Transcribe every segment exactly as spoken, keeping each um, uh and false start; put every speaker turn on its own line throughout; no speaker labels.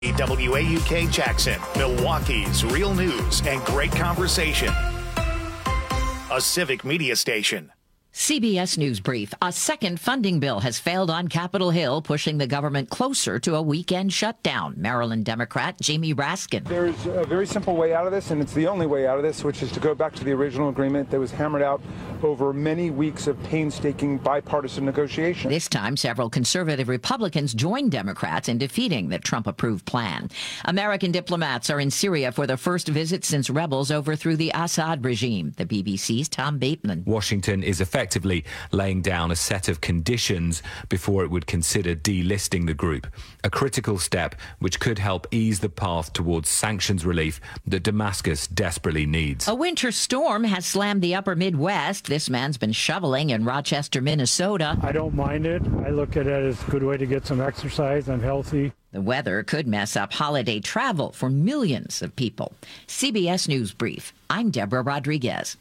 W A U K Jackson, Milwaukee's real news and great conversation. A civic media station.
C B S News Brief. A second funding bill has failed on Capitol Hill, pushing the government closer to a weekend shutdown. Maryland Democrat Jamie Raskin.
There's a very simple way out of this, and it's the only way out of this, which is to go back to the original agreement that was hammered out over many weeks of painstaking bipartisan negotiation.
This time, several conservative Republicans joined Democrats in defeating the Trump-approved plan. American diplomats are in Syria for the first visit since rebels overthrew the Assad regime. The B B C's Tom Bateman.
Washington is effectively effectively laying down a set of conditions before it would consider delisting the group, a critical step which could help ease the path towards sanctions relief that Damascus desperately needs.
A winter storm has slammed the upper Midwest. This man's been shoveling in Rochester, Minnesota.
I don't mind it. I look at it as a good way to get some exercise. I'm healthy.
The weather could mess up holiday travel for millions of people. C B S News Brief. I'm Deborah Rodriguez.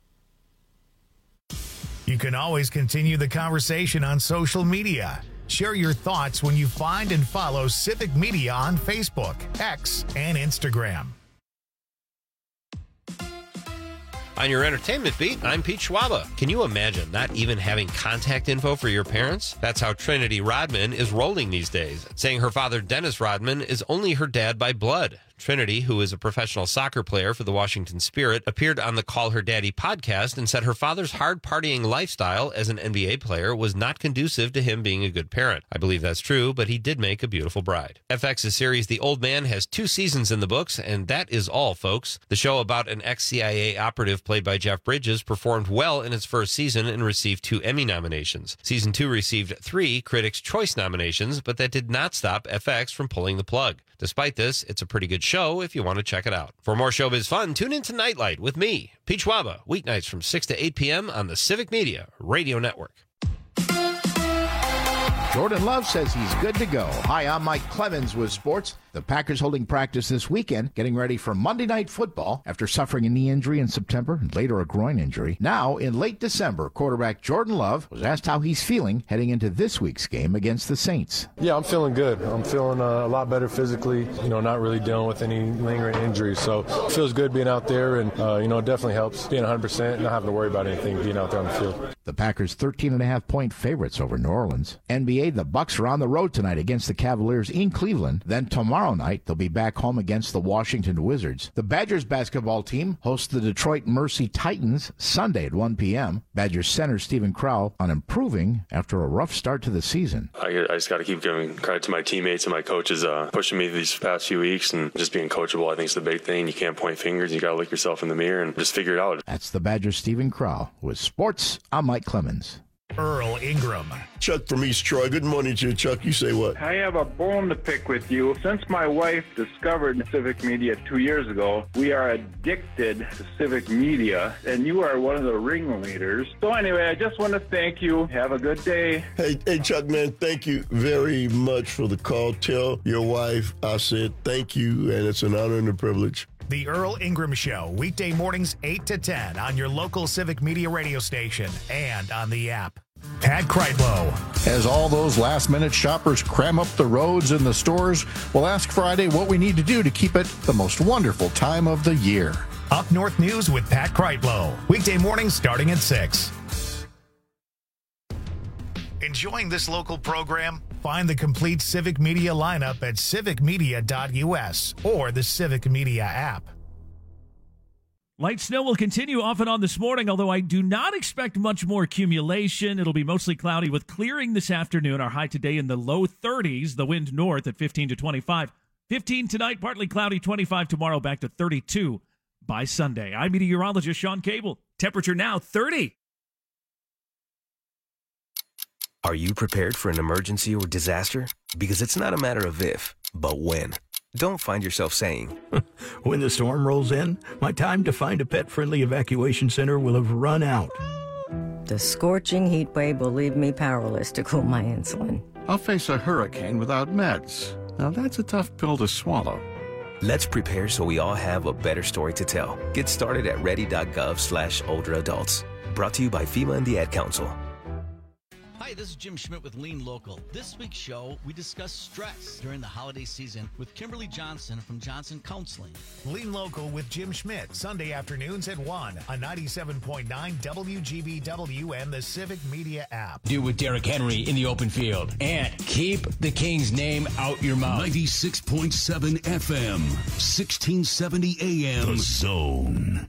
You can always continue the conversation on social media. Share your thoughts when you find and follow Civic Media on Facebook, X, and Instagram.
On your entertainment beat, I'm Pete Schwaba. Can you imagine not even having contact info for your parents? That's how Trinity Rodman is rolling these days, saying her father, Dennis Rodman, is only her dad by blood. Trinity, who is a professional soccer player for the Washington Spirit, appeared on the Call Her Daddy podcast and said her father's hard partying lifestyle as an N B A player was not conducive to him being a good parent. I believe that's true, but he did make a beautiful bride. F X's series The Old Man has two seasons in the books, and that is all, folks. The show about an ex-C I A operative played by Jeff Bridges performed well in its first season and received two Emmy nominations. Season two received three Critics' Choice nominations, but that did not stop F X from pulling the plug. Despite this, it's a pretty good show if you want to check it out. For more showbiz fun, tune in to Nightlight with me, Pete Schwaba, weeknights from six to eight p.m. on the Civic Media Radio Network.
Jordan Love says he's good to go. Hi, I'm Mike Clemens with sports. The Packers holding practice this weekend, getting ready for Monday Night Football after suffering a knee injury in September and later a groin injury. Now, in late December, quarterback Jordan Love was asked how he's feeling heading into this week's game against the Saints.
Yeah, I'm feeling good. I'm feeling uh, a lot better physically, you know, not really dealing with any lingering injuries. So it feels good being out there, and, uh, you know, it definitely helps being one hundred percent and not having to worry about anything being out there on the field.
The Packers thirteen and a half point favorites over New Orleans. N B A, the Bucks are on the road tonight against the Cavaliers in Cleveland. Then tomorrow night, they'll be back home against the Washington Wizards. The Badgers basketball team hosts the Detroit Mercy Titans Sunday at one p.m. Badgers center Stephen Crowell on improving after a rough start to the season.
I, I just got to keep giving credit to my teammates and my coaches uh, pushing me these past few weeks, and just being coachable, I think, is the big thing. You can't point fingers. You got to look yourself in the mirror and just figure it out.
That's the Badgers Stephen Crowell. With sports, I'm Mike Clemens.
Earl Ingram.
Chuck from East Troy. Good morning to you, Chuck. You say what?
I have a bone to pick with you. Since my wife discovered Civic Media two years ago, we are addicted to Civic Media, and you are one of the ringleaders. So anyway, I just want to thank you. Have a good day.
Hey, hey, Chuck, man, thank you very much for the call. Tell your wife I said thank you, and it's an honor and a privilege.
The Earl Ingram Show, weekday mornings eight to ten on your local Civic Media radio station and on the app. Pat Kreitlow.
As all those last-minute shoppers cram up the roads in the stores, we'll ask Friday what we need to do to keep it the most wonderful time of the year.
Up North News with Pat Kreitlow, weekday mornings starting at six. Enjoying this local program? Find the complete Civic Media lineup at civic media dot u s or the Civic Media app.
Light snow will continue off and on this morning, although I do not expect much more accumulation. It'll be mostly cloudy with clearing this afternoon. Our high today in the low thirties, the wind north at fifteen to twenty-five. fifteen tonight, partly cloudy, twenty-five tomorrow, back to thirty-two by Sunday. I'm meteorologist Sean Cable. Temperature now thirty.
Are you prepared for an emergency or disaster? Because it's not a matter of if, but when. Don't find yourself saying,
when the storm rolls in, my time to find a pet-friendly evacuation center will have run out.
The scorching heat wave will leave me powerless to cool my insulin.
I'll face a hurricane without meds. Now that's a tough pill to swallow.
Let's prepare so we all have a better story to tell. Get started at ready dot gov slash older adults. Brought to you by FEMA and the Ad Council.
Hi, this is Jim Schmidt with Lean Local. This week's show, we discuss stress during the holiday season with Kimberly Johnson from Johnson Counseling.
Lean Local with Jim Schmidt, Sunday afternoons at one on ninety-seven point nine W G B W and the Civic Media app.
Do with Derrick Henry in the open field. And keep the King's name out your mouth.
ninety-six point seven F M, sixteen seventy A M. The Zone.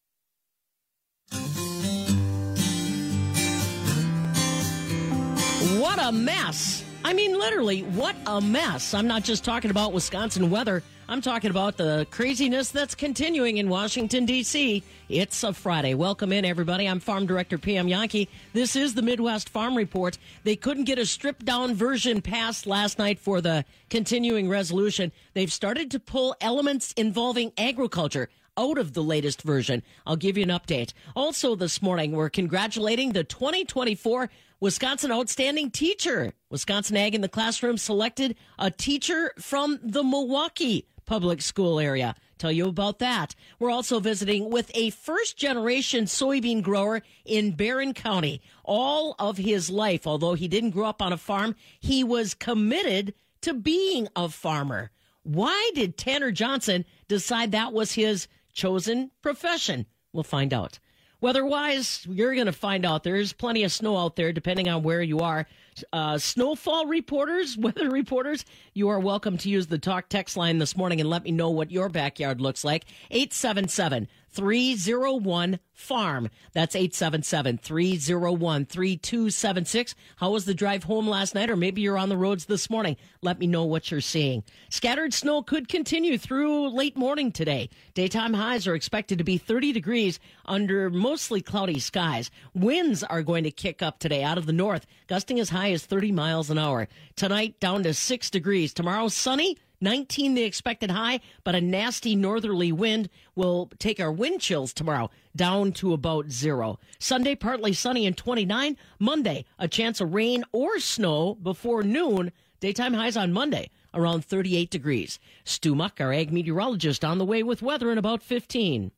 What a mess. I mean, literally, what a mess. I'm not just talking about Wisconsin weather. I'm talking about the craziness that's continuing in Washington, D C It's a Friday. Welcome in, everybody. I'm Farm Director Pam Yankee. This is the Midwest Farm Report. They couldn't get a stripped-down version passed last night for the continuing resolution. They've started to pull elements involving agriculture out of the latest version. I'll give you an update. Also this morning, we're congratulating the twenty twenty-four Wisconsin Outstanding Teacher. Wisconsin Ag in the Classroom selected a teacher from the Milwaukee public school area. Tell you about that. We're also visiting with a first-generation soybean grower in Barron County. All of his life, although he didn't grow up on a farm, he was committed to being a farmer. Why did Tanner Johnson decide that was his chosen profession? We'll find out. Weather-wise, you're going to find out. There's plenty of snow out there, depending on where you are. Uh, snowfall reporters, weather reporters, you are welcome to use the talk text line this morning and let me know what your backyard looks like. eight seven seven, three oh one, farm. That's eight seven seven, three oh one, three two seven six. How was the drive home last night? Or maybe you're on the roads this morning. Let me know what you're seeing. Scattered snow could continue through late morning today. Daytime highs are expected to be thirty degrees under mostly cloudy skies. Winds are going to kick up today out of the north, gusting as high as thirty miles an hour. Tonight, down to six degrees. Tomorrow, sunny. nineteen the expected high, but a nasty northerly wind will take our wind chills tomorrow down to about zero. Sunday, partly sunny and twenty-nine. Monday, a chance of rain or snow before noon. Daytime highs on Monday, around thirty-eight degrees. Stu Muck, our ag meteorologist, on the way with weather in about fifteen.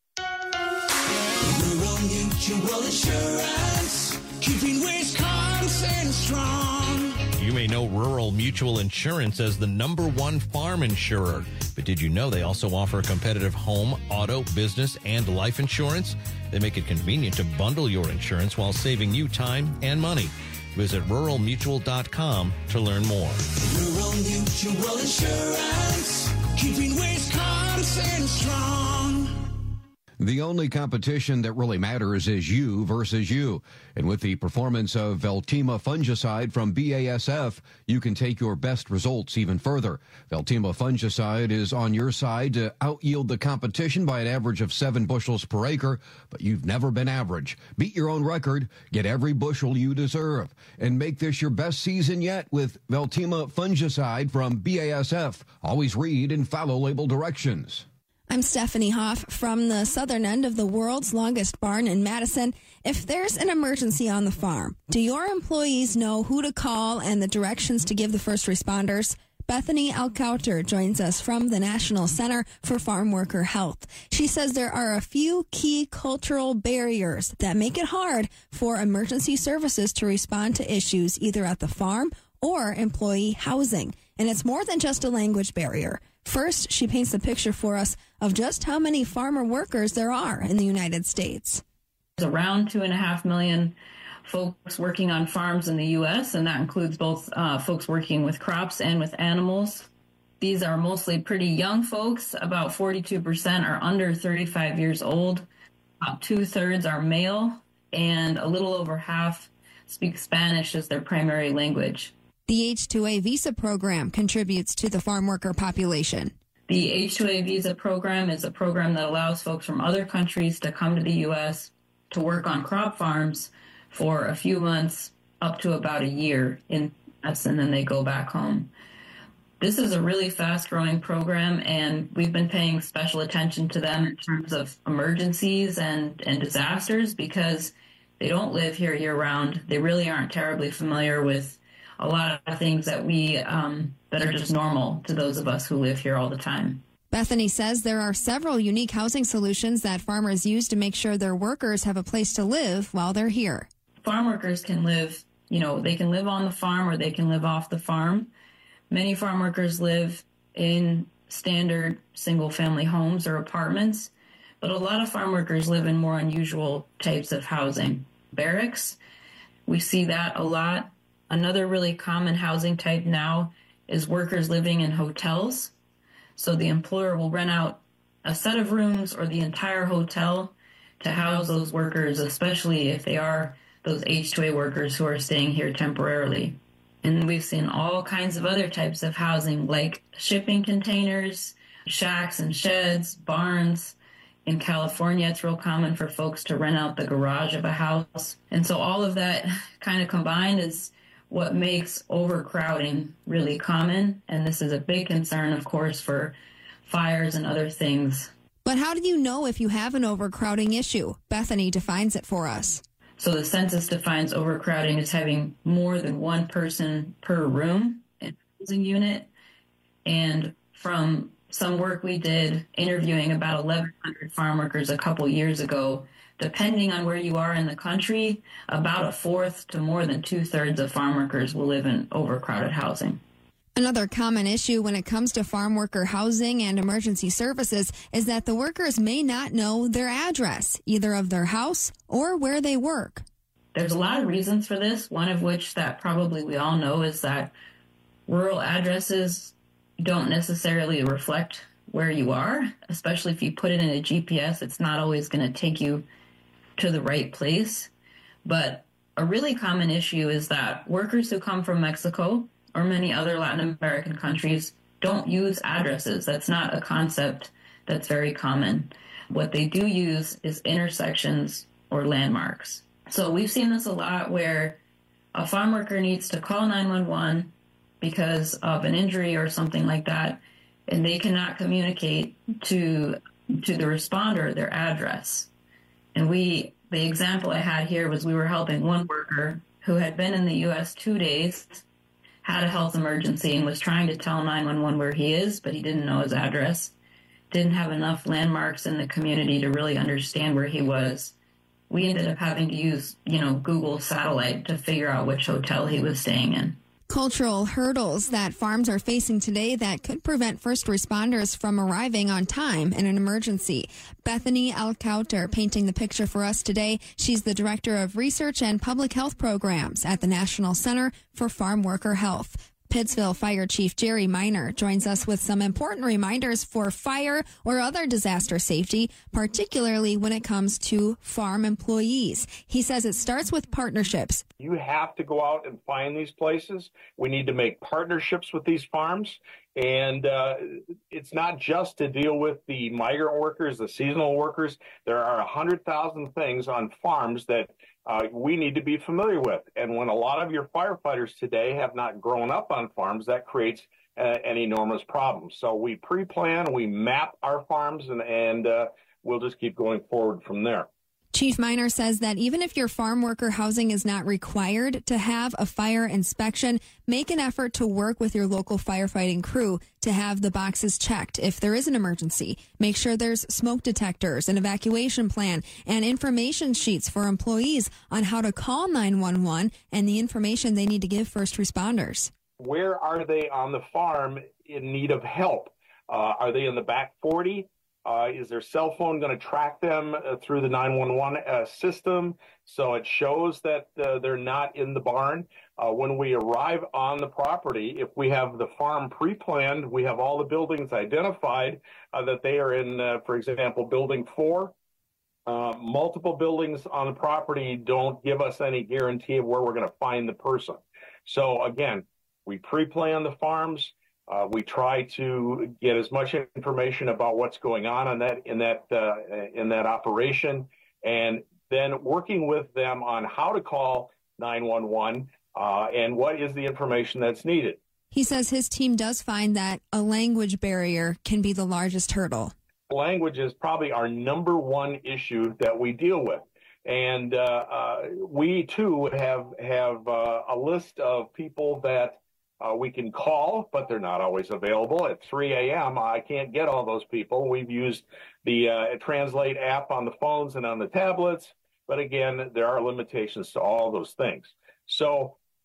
Rural Mutual Insurance, keeping Wisconsin strong.
You may know Rural Mutual Insurance as the number one farm insurer. But did you know they also offer competitive home, auto, business, and life insurance? They make it convenient to bundle your insurance while saving you time and money. Visit rural mutual dot com to learn more.
Rural Mutual Insurance, keeping Wisconsin strong.
The only competition that really matters is you versus you. And with the performance of Veltima fungicide from B A S F, you can take your best results even further. Veltima fungicide is on your side to out-yield the competition by an average of seven bushels per acre, but you've never been average. Beat your own record, get every bushel you deserve, and make this your best season yet with Veltima fungicide from B A S F. Always read and follow label directions.
I'm Stephanie Hoff from the southern end of the world's longest barn in Madison. If there's an emergency on the farm, do your employees know who to call and the directions to give the first responders? Bethany Alcouter joins us from the National Center for Farm Worker Health. She says there are a few key cultural barriers that make it hard for emergency services to respond to issues either at the farm or employee housing. And it's more than just a language barrier. First, she paints a picture for us of just how many farmer workers there are in the United States.
There's around two and a half million folks working on farms in the U S, and that includes both uh, folks working with crops and with animals. These are mostly pretty young folks. About forty-two percent are under thirty-five years old. About two-thirds are male, and a little over half speak Spanish as their primary language.
The H two A visa program contributes to the farm worker population.
The H two A visa program is a program that allows folks from other countries to come to the U S to work on crop farms for a few months up to about a year in us, and then they go back home. This is a really fast-growing program, and we've been paying special attention to them in terms of emergencies and, and disasters because they don't live here year-round. They really aren't terribly familiar with a lot of things that we um, that are just normal to those of us who live here all the time.
Bethany says there are several unique housing solutions that farmers use to make sure their workers have a place to live while they're here.
Farm workers can live you know, they can live on the farm or they can live off the farm. Many farm workers live in standard single-family homes or apartments, but a lot of farm workers live in more unusual types of housing. Barracks, we see that a lot. Another really common housing type now is workers living in hotels. So the employer will rent out a set of rooms or the entire hotel to house those workers, especially if they are those H two A workers who are staying here temporarily. And we've seen all kinds of other types of housing, like shipping containers, shacks and sheds, barns. In California, it's real common for folks to rent out the garage of a house. And so all of that kind of combined is what makes overcrowding really common. And this is a big concern, of course, for fires and other things.
But how do you know if you have an overcrowding issue? Bethany defines it for us.
So the census defines overcrowding as having more than one person per room in a housing unit. And from some work we did interviewing about eleven hundred farm workers a couple years ago, depending on where you are in the country, about a fourth to more than two-thirds of farm workers will live in overcrowded housing.
Another common issue when it comes to farm worker housing and emergency services is that the workers may not know their address, either of their house or where they work.
There's a lot of reasons for this, one of which that probably we all know is that rural addresses don't necessarily reflect where you are, especially if you put it in a G P S. It's not always going to take you to the right place. But a really common issue is that workers who come from Mexico or many other Latin American countries don't use addresses. That's not a concept that's very common. What they do use is intersections or landmarks. So we've seen this a lot where a farm worker needs to call nine one one because of an injury or something like that, and they cannot communicate to to the responder their address. And we, the example I had here was we were helping one worker who had been in the U S two days, had a health emergency, and was trying to tell nine one one where he is, but he didn't know his address, didn't have enough landmarks in the community to really understand where he was. We ended up having to use, you know, Google satellite to figure out which hotel he was staying in.
Cultural hurdles that farms are facing today that could prevent first responders from arriving on time in an emergency. Bethany Alcouter painting the picture for us today. She's the Director of Research and Public Health Programs at the National Center for Farm Worker Health. Pittsville Fire Chief Jerry Miner joins us with some important reminders for fire or other disaster safety, particularly when it comes to farm employees. He says it starts with partnerships.
You have to go out and find these places. We need to make partnerships with these farms. And uh, it's not just to deal with the migrant workers, the seasonal workers. There are one hundred thousand things on farms that uh, we need to be familiar with. And when a lot of your firefighters today have not grown up on farms, that creates uh, an enormous problem. So we pre-plan, we map our farms, and, and uh, we'll just keep going forward from there.
Chief Miner says that even if your farm worker housing is not required to have a fire inspection, make an effort to work with your local firefighting crew to have the boxes checked if there is an emergency. Make sure there's smoke detectors, an evacuation plan, and information sheets for employees on how to call nine one one and the information they need to give first responders.
Where are they on the farm in need of help? Uh, are they in the back forty? Uh, is their cell phone going to track them uh, through the nine one one uh, system so it shows that uh, they're not in the barn? Uh, when we arrive on the property, if we have the farm pre-planned, we have all the buildings identified uh, that they are in, uh, for example, building four. Uh, multiple buildings on the property don't give us any guarantee of where we're going to find the person. So again, we pre-plan the farms. Uh, we try to get as much information about what's going on in that in that uh, in that operation, and then working with them on how to call nine one one uh, and what is the information that's needed.
He says his team does find that a language barrier can be the largest hurdle.
Language is probably our number one issue that we deal with, and uh, uh, we too have have uh, a list of people that Uh, we can call, but they're not always available. At three a.m., I can't get all those people. We've used the uh, Translate app on the phones and on the tablets, but again, there are limitations to all those things. So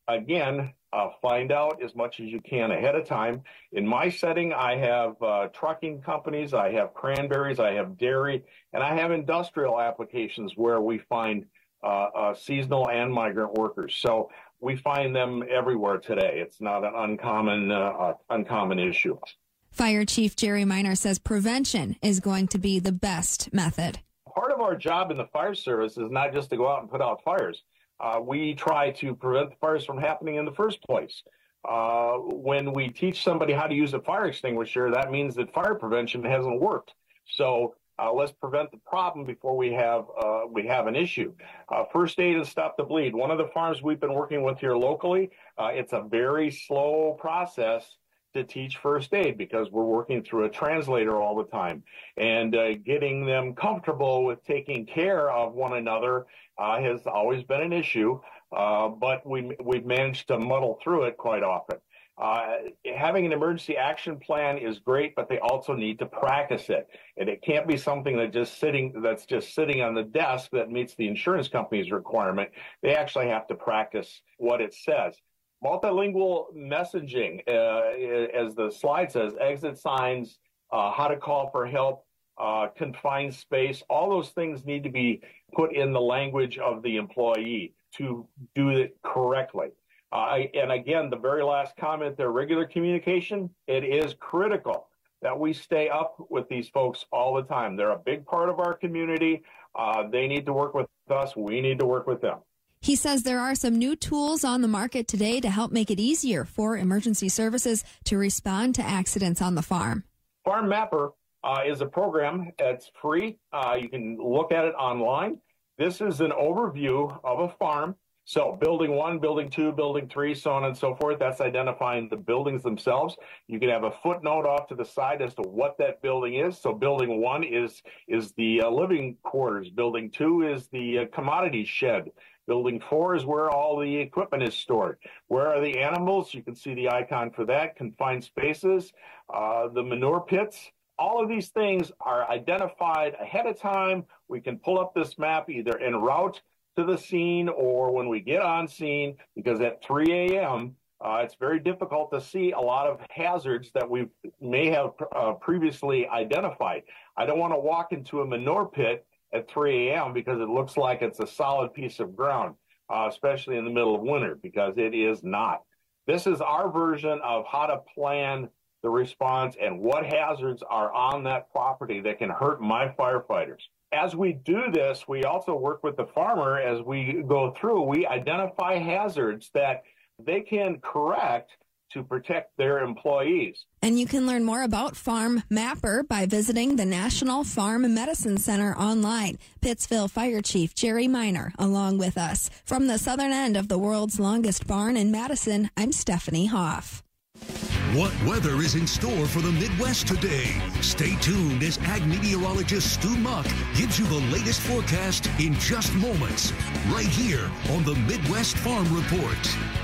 again, uh, find out as much as you can ahead of time. In my setting, I have uh, trucking companies, I have cranberries, I have dairy, and I have industrial applications where we find uh, uh, seasonal and migrant workers. So we find them everywhere today. It's not an uncommon, uh, uh, uncommon issue.
Fire Chief Jerry Miner says prevention is going to be the best method.
Part of our job in the fire service is not just to go out and put out fires. Uh, we try to prevent the fires from happening in the first place. Uh, when we teach somebody how to use a fire extinguisher, that means that fire prevention hasn't worked. So uh, let's prevent the problem before we have uh, we have an issue. Uh, first aid and stop the bleed. One of the farms we've been working with here locally, uh, it's a very slow process to teach first aid because we're working through a translator all the time, and uh, getting them comfortable with taking care of one another uh, has always been an issue, uh, but we, we've managed to muddle through it quite often. Uh, having an emergency action plan is great, but they also need to practice it, and it can't be something that just sitting that's just sitting on the desk that meets the insurance company's requirement. They actually have to practice what it says. Multilingual messaging, uh, as the slide says, exit signs, uh, how to call for help, uh, confined space, all those things need to be put in the language of the employee to do it correctly. Uh, and again, the very last comment there, regular communication, it is critical that we stay up with these folks all the time. They're a big part of our community. Uh, they need to work with us. We need to work with them.
He says there are some new tools on the market today to help make it easier for emergency services to respond to accidents on the farm.
Farm Mapper uh, is a program that's free. Uh, you can look at it online. This is an overview of a farm. So building one, building two, building three, so on and so forth, that's identifying the buildings themselves. You can have a footnote off to the side as to what that building is. So building one is, is the uh, living quarters. Building two is the uh, commodity shed. Building four is where all the equipment is stored. Where are the animals? You can see the icon for that. Confined spaces, uh, the manure pits. All of these things are identified ahead of time. We can pull up this map either en route to the scene or when we get on scene, because at three a.m., uh, it's very difficult to see a lot of hazards that we may have uh, previously identified. I don't want to walk into a manure pit at three a.m. because it looks like it's a solid piece of ground, uh, especially in the middle of winter, because it is not. This is our version of how to plan the response and what hazards are on that property that can hurt my firefighters. As we do this, we also work with the farmer as we go through. We identify hazards that they can correct to protect their employees.
And you can learn more about Farm Mapper by visiting the National Farm Medicine Center online. Pittsville Fire Chief Jerry Miner along with us. From the southern end of the world's longest barn in Madison, I'm Stephanie Hoff.
What weather is in store for the Midwest today? Stay tuned as ag meteorologist Stu Muck gives you the latest forecast in just moments, right here on the Midwest Farm Report.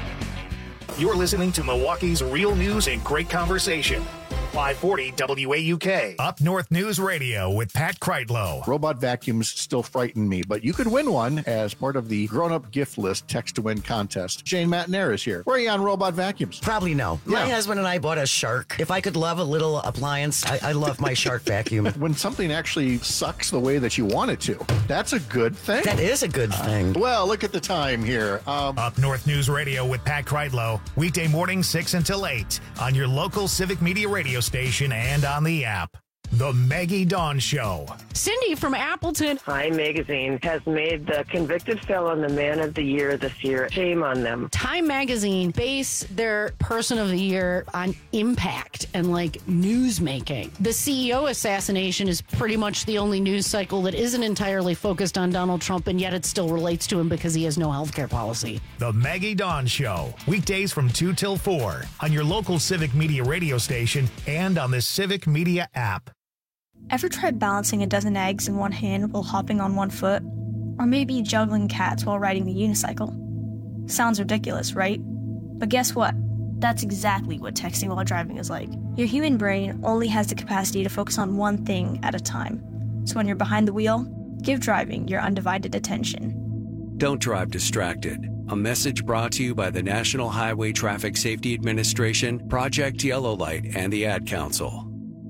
You're listening to Milwaukee's Real News and Great Conversation. five forty W A U K. Up North News Radio with Pat Kreitlow.
Robot vacuums still frighten me, but you could win one as part of the grown-up gift list text-to-win contest. Shane Matnair is here. Where are you on robot vacuums?
Probably no. My
Yeah.
husband and I bought a Shark. If I could love a little appliance, I, I love my Shark vacuum.
When something actually sucks the way that you want it to, that's a good thing.
That is a good thing.
Uh, well, look at the time here. Um,
Up North News Radio with Pat Kreitlow. Weekday morning six until eight on your local Civic Media radio station and on the app. The Maggie Dawn Show.
Cindy from Appleton.
Time Magazine has made the convicted felon the man of the year this year. Shame on them.
Time Magazine base their person of the year on impact and like news making. The C E O assassination is pretty much the only news cycle that isn't entirely focused on Donald Trump, and yet it still relates to him because he has no health care policy.
The Maggie Dawn Show. Weekdays from two till four on your local Civic Media radio station and on the Civic Media app.
Ever tried balancing a dozen eggs in one hand while hopping on one foot? Or maybe juggling cats while riding the unicycle? Sounds ridiculous, right? But guess what? That's exactly what texting while driving is like. Your human brain only has the capacity to focus on one thing at a time. So when you're behind the wheel, give driving your undivided attention.
Don't drive distracted.
A message brought to you by the National Highway Traffic Safety Administration, Project Yellow Light, and the Ad Council.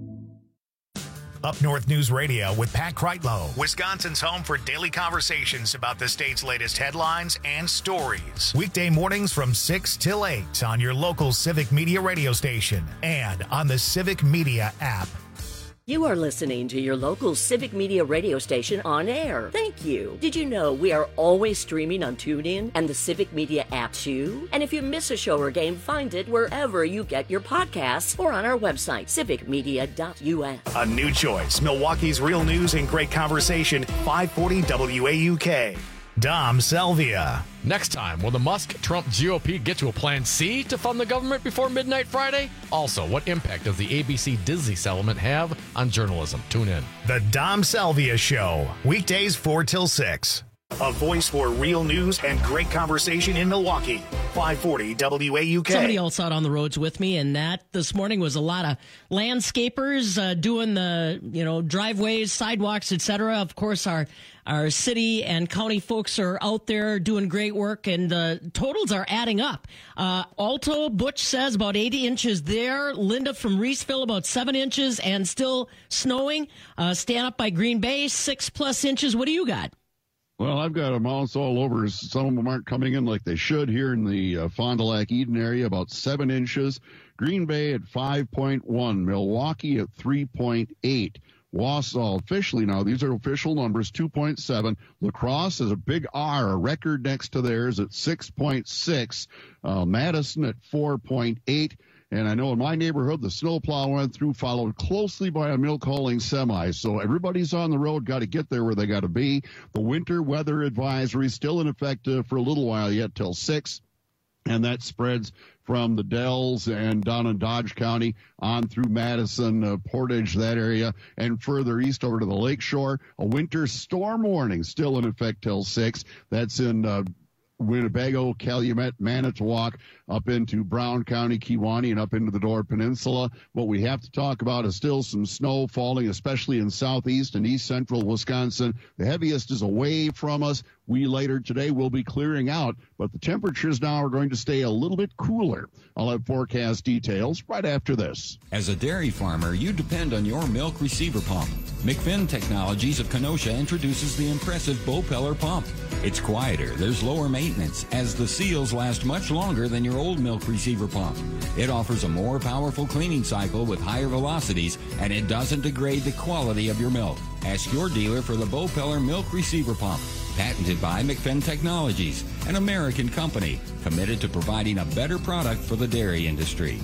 Up North News Radio with Pat Kreitlow, Wisconsin's home for daily conversations about the state's latest headlines and stories. Weekday mornings from six till eight on your local Civic Media radio station and on the Civic Media app.
You are listening to your local Civic Media radio station on air. Thank you. Did you know we are always streaming on TuneIn and the Civic Media app too? And if you miss a show or game, find it wherever you get your podcasts or on our website, civic media dot u s.
A new choice, Milwaukee's real news and great conversation, five forty W A U K. Dom Selvia.
Next time, will the Musk-Trump G O P get to a plan C to fund the government before midnight Friday? Also, what impact does the A B C-Disney settlement have on journalism? Tune in.
The Dom Selvia Show, weekdays four till six. A voice for real news and great conversation in Milwaukee. five forty W A U K.
Somebody else out on the roads with me, and that this morning was a lot of landscapers uh, doing the, you know, driveways, sidewalks, et cetera. Of course, our our city and county folks are out there doing great work, and the totals are adding up. Uh, Alto, Butch says about eighty inches there. Linda from Reeseville, about seven inches and still snowing. Uh, stand up by Green Bay, six plus inches. What do you got?
Well, I've got amounts all over. Some of them aren't coming in like they should here in the uh, Fond du Lac Eden area, about seven inches. Green Bay at five point one. Milwaukee at three point eight. Wausau officially now, these are official numbers, two point seven. La Crosse is a big R, a record next to theirs at six point six. Uh, Madison at four point eight. And I know in my neighborhood, the snowplow went through, followed closely by a milk hauling semi. So everybody's on the road, got to get there where they got to be. The winter weather advisory still in effect uh, for a little while yet, till six. And that spreads from the Dells and down in Dodge County on through Madison, uh, Portage, that area, and further east over to the lakeshore. A winter storm warning still in effect till six. That's in uh, Winnebago, Calumet, Manitowoc, up into Brown County, Kewaunee, and up into the Door Peninsula. What we have to talk about is still some snow falling, especially in southeast and east central Wisconsin. The heaviest is away from us. We later today will be clearing out, but the temperatures now are going to stay a little bit cooler. I'll have forecast details right after this.
As a dairy farmer, you depend on your milk receiver pump. McFinn Technologies of Kenosha introduces the impressive Bopeller pump. It's quieter, there's lower maintenance, as the seals last much longer than your old milk receiver pump. It offers a more powerful cleaning cycle with higher velocities, and it doesn't degrade the quality of your milk. Ask your dealer for the Bopeller milk receiver pump. Patented by McFinn Technologies, an American company committed to providing a better product for the dairy industry.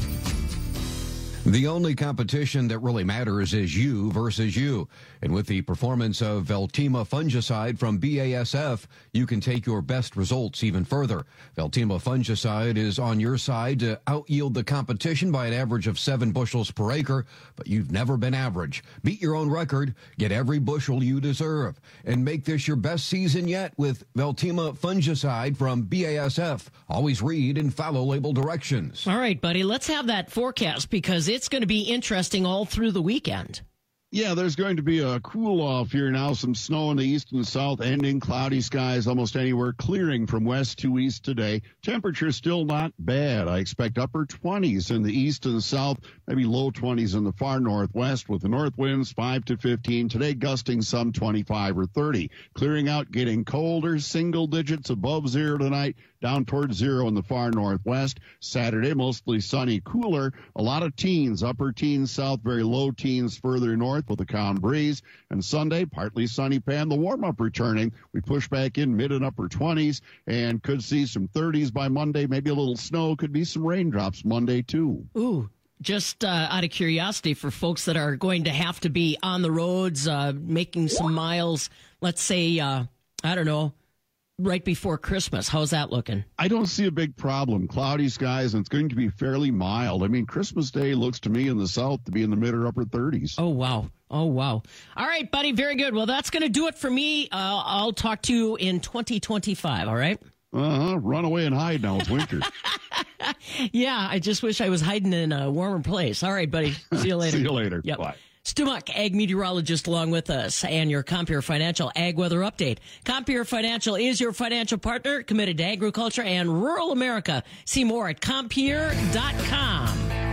The only competition that really matters is you versus you. And with the performance of Veltima fungicide from B A S F, you can take your best results even further. Veltima fungicide is on your side to out-yield the competition by an average of seven bushels per acre, but you've never been average. Beat your own record, get every bushel you deserve, and make this your best season yet with Veltima fungicide from B A S F. Always read and follow label directions.
All right, buddy, let's have that forecast because it's going to be interesting all through the weekend.
Yeah, there's going to be a cool off here now. Some snow in the east and the south, ending cloudy skies almost anywhere, clearing from west to east today. Temperature still not bad. I expect upper twenties in the east and the south, maybe low twenties in the far northwest with the north winds five to fifteen. Today gusting some twenty-five or thirty. Clearing out, getting colder, single digits above zero tonight, down towards zero in the far northwest. Saturday, mostly sunny, cooler. A lot of teens, upper teens south, very low teens further north with a calm breeze. And Sunday, partly sunny, Pan, the warm-up returning. We push back in mid and upper twenties and could see some thirties by Monday, maybe a little snow, could be some raindrops Monday too.
Ooh. Just uh, out of curiosity for folks that are going to have to be on the roads, uh, making some miles, let's say, uh, I don't know, right before Christmas. How's that looking?
I don't see a big problem. Cloudy skies, and it's going to be fairly mild. I mean, Christmas Day looks to me in the south to be in the mid or upper thirties.
Oh, wow. Oh, wow. All right, buddy. Very good. Well, that's going to do it for me. Uh, I'll talk to you in twenty twenty-five, all right?
Uh-huh. Run away and hide now. It's winter.
Yeah, I just wish I was hiding in a warmer place. All right, buddy. See you later.
See you later.
Yep.
Bye.
Stu Muck, ag meteorologist, along with us, and your Compeer Financial Ag Weather Update. Compeer Financial is your financial partner, committed to agriculture and rural America. See more at Compeer dot com.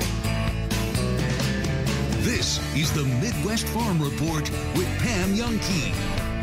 This is the Midwest Farm Report with Pam Youngkey.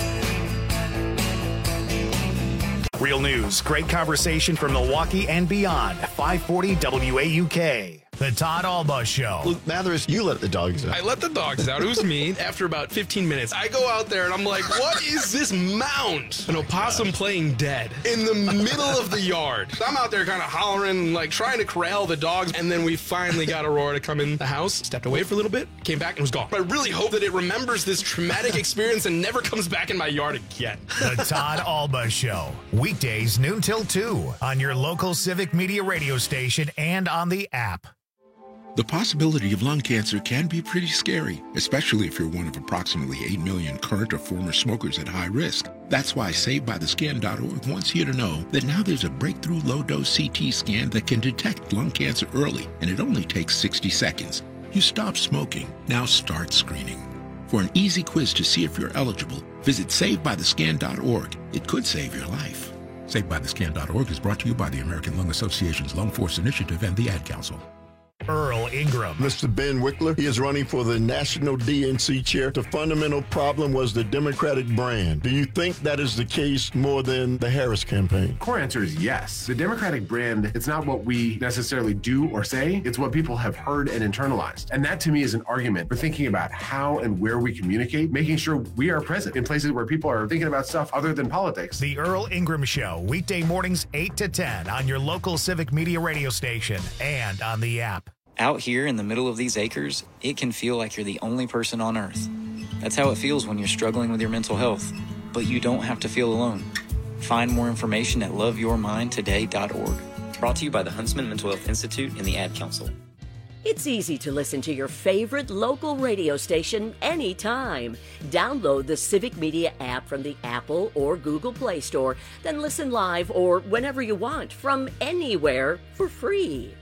Real news, great conversation from Milwaukee and beyond. five forty W A U K. The Todd Alba Show.
Luke Mathers, you let the dogs out.
I let the dogs out. It was me. After about fifteen minutes, I go out there and I'm like, what is this mound? An opossum playing dead in the middle of the yard. So I'm out there kind of hollering, like trying to corral the dogs. And then we finally got Aurora to come in the house, stepped away for a little bit, came back and was gone. But I really hope that it remembers this traumatic experience and never comes back in my yard again.
The Todd Alba Show. Weekdays noon till two on your local Civic Media radio station and on the app.
The possibility of lung cancer can be pretty scary, especially if you're one of approximately eight million current or former smokers at high risk. That's why Saved By The Scan dot org wants you to know that now there's a breakthrough low-dose C T scan that can detect lung cancer early, and it only takes sixty seconds. You stop smoking, now start screening. For an easy quiz to see if you're eligible, visit Saved By The Scan dot org. It could save your life. Saved By The Scan dot org is brought to you by the American Lung Association's Lung Force Initiative and the Ad Council.
Earl Ingram.
Mister Ben Wickler, he is running for the National D N C chair. The fundamental problem was the Democratic brand. Do you think that is the case more than the Harris campaign?
Core answer is yes. The Democratic brand, it's not what we necessarily do or say, it's what people have heard and internalized. And that to me is an argument for thinking about how and where we communicate, making sure we are present in places where people are thinking about stuff other than politics.
The Earl Ingram Show, weekday mornings eight to ten on your local Civic Media radio station and on the app.
Out here in the middle of these acres, it can feel like you're the only person on earth. That's how it feels when you're struggling with your mental health. But you don't have to feel alone. Find more information at love your mind today dot org. Brought to you by the Huntsman Mental Health Institute and the Ad Council.
It's easy to listen to your favorite local radio station anytime. Download the Civic Media app from the Apple or Google Play Store, then listen live or whenever you want from anywhere for free.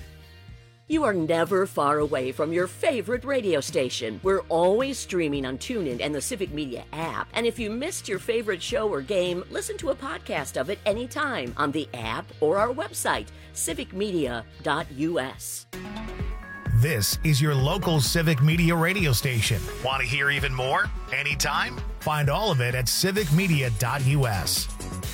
You are never far away from your favorite radio station. We're always streaming on TuneIn and the Civic Media app. And if you missed your favorite show or game, listen to a podcast of it anytime on the app or our website, civic media dot u s.
This is your local Civic Media radio station. Want to hear even more? Anytime? Find all of it at civic media dot u s.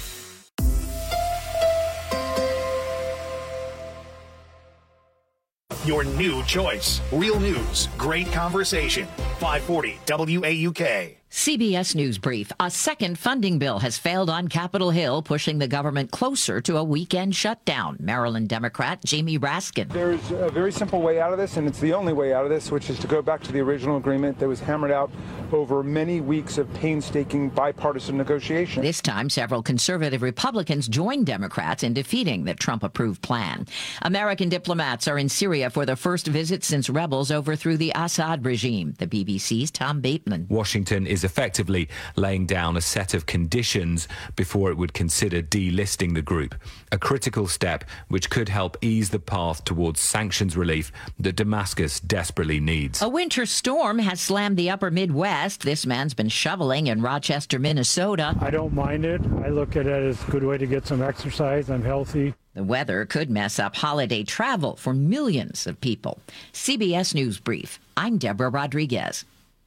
Your new choice. Real news. Great conversation. five forty W A U K.
C B S News Brief. A second funding bill has failed on Capitol Hill, pushing the government closer to a weekend shutdown. Maryland Democrat Jamie Raskin.
There's a very simple way out of this, and it's the only way out of this, which is to go back to the original agreement that was hammered out over many weeks of painstaking bipartisan negotiation.
This time, several conservative Republicans joined Democrats in defeating the Trump-approved plan. American diplomats are in Syria for the first visit since rebels overthrew the Assad regime. The B B C's Tom Bateman.
Washington is effectively laying down a set of conditions before it would consider delisting the group, a critical step which could help ease the path towards sanctions relief that Damascus desperately needs.
A winter storm has slammed the upper Midwest. This man's been shoveling in Rochester, Minnesota.
I don't mind it. I look at it as a good way to get some exercise. I'm healthy.
The weather could mess up holiday travel for millions of people. C B S News Brief. I'm Deborah Rodriguez.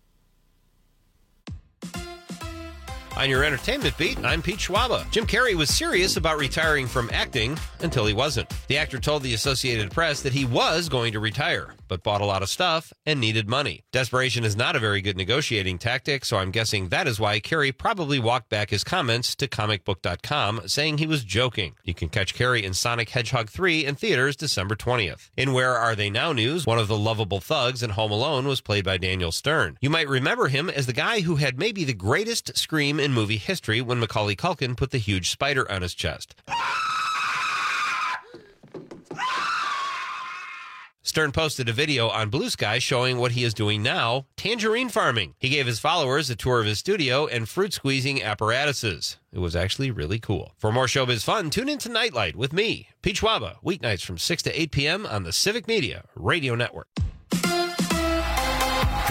On your entertainment beat, I'm Pete Schwaba. Jim Carrey was serious about retiring from acting until he wasn't. The actor told the Associated Press that he was going to retire, but bought a lot of stuff and needed money. Desperation is not a very good negotiating tactic, so I'm guessing that is why Carrey probably walked back his comments to comic book dot com, saying he was joking. You can catch Carrey in Sonic Hedgehog three in theaters December twentieth. In Where Are They Now news, one of the lovable thugs in Home Alone was played by Daniel Stern. You might remember him as the guy who had maybe the greatest scream in movie history when Macaulay Culkin put the huge spider on his chest. Stern posted a video on Blue Sky showing what he is doing now, tangerine farming. He gave his followers a tour of his studio and fruit squeezing apparatuses. It was actually really cool. For more showbiz fun, tune in to Nightlight with me, Pete Schwaba, weeknights from six to eight p.m. on the Civic Media Radio Network.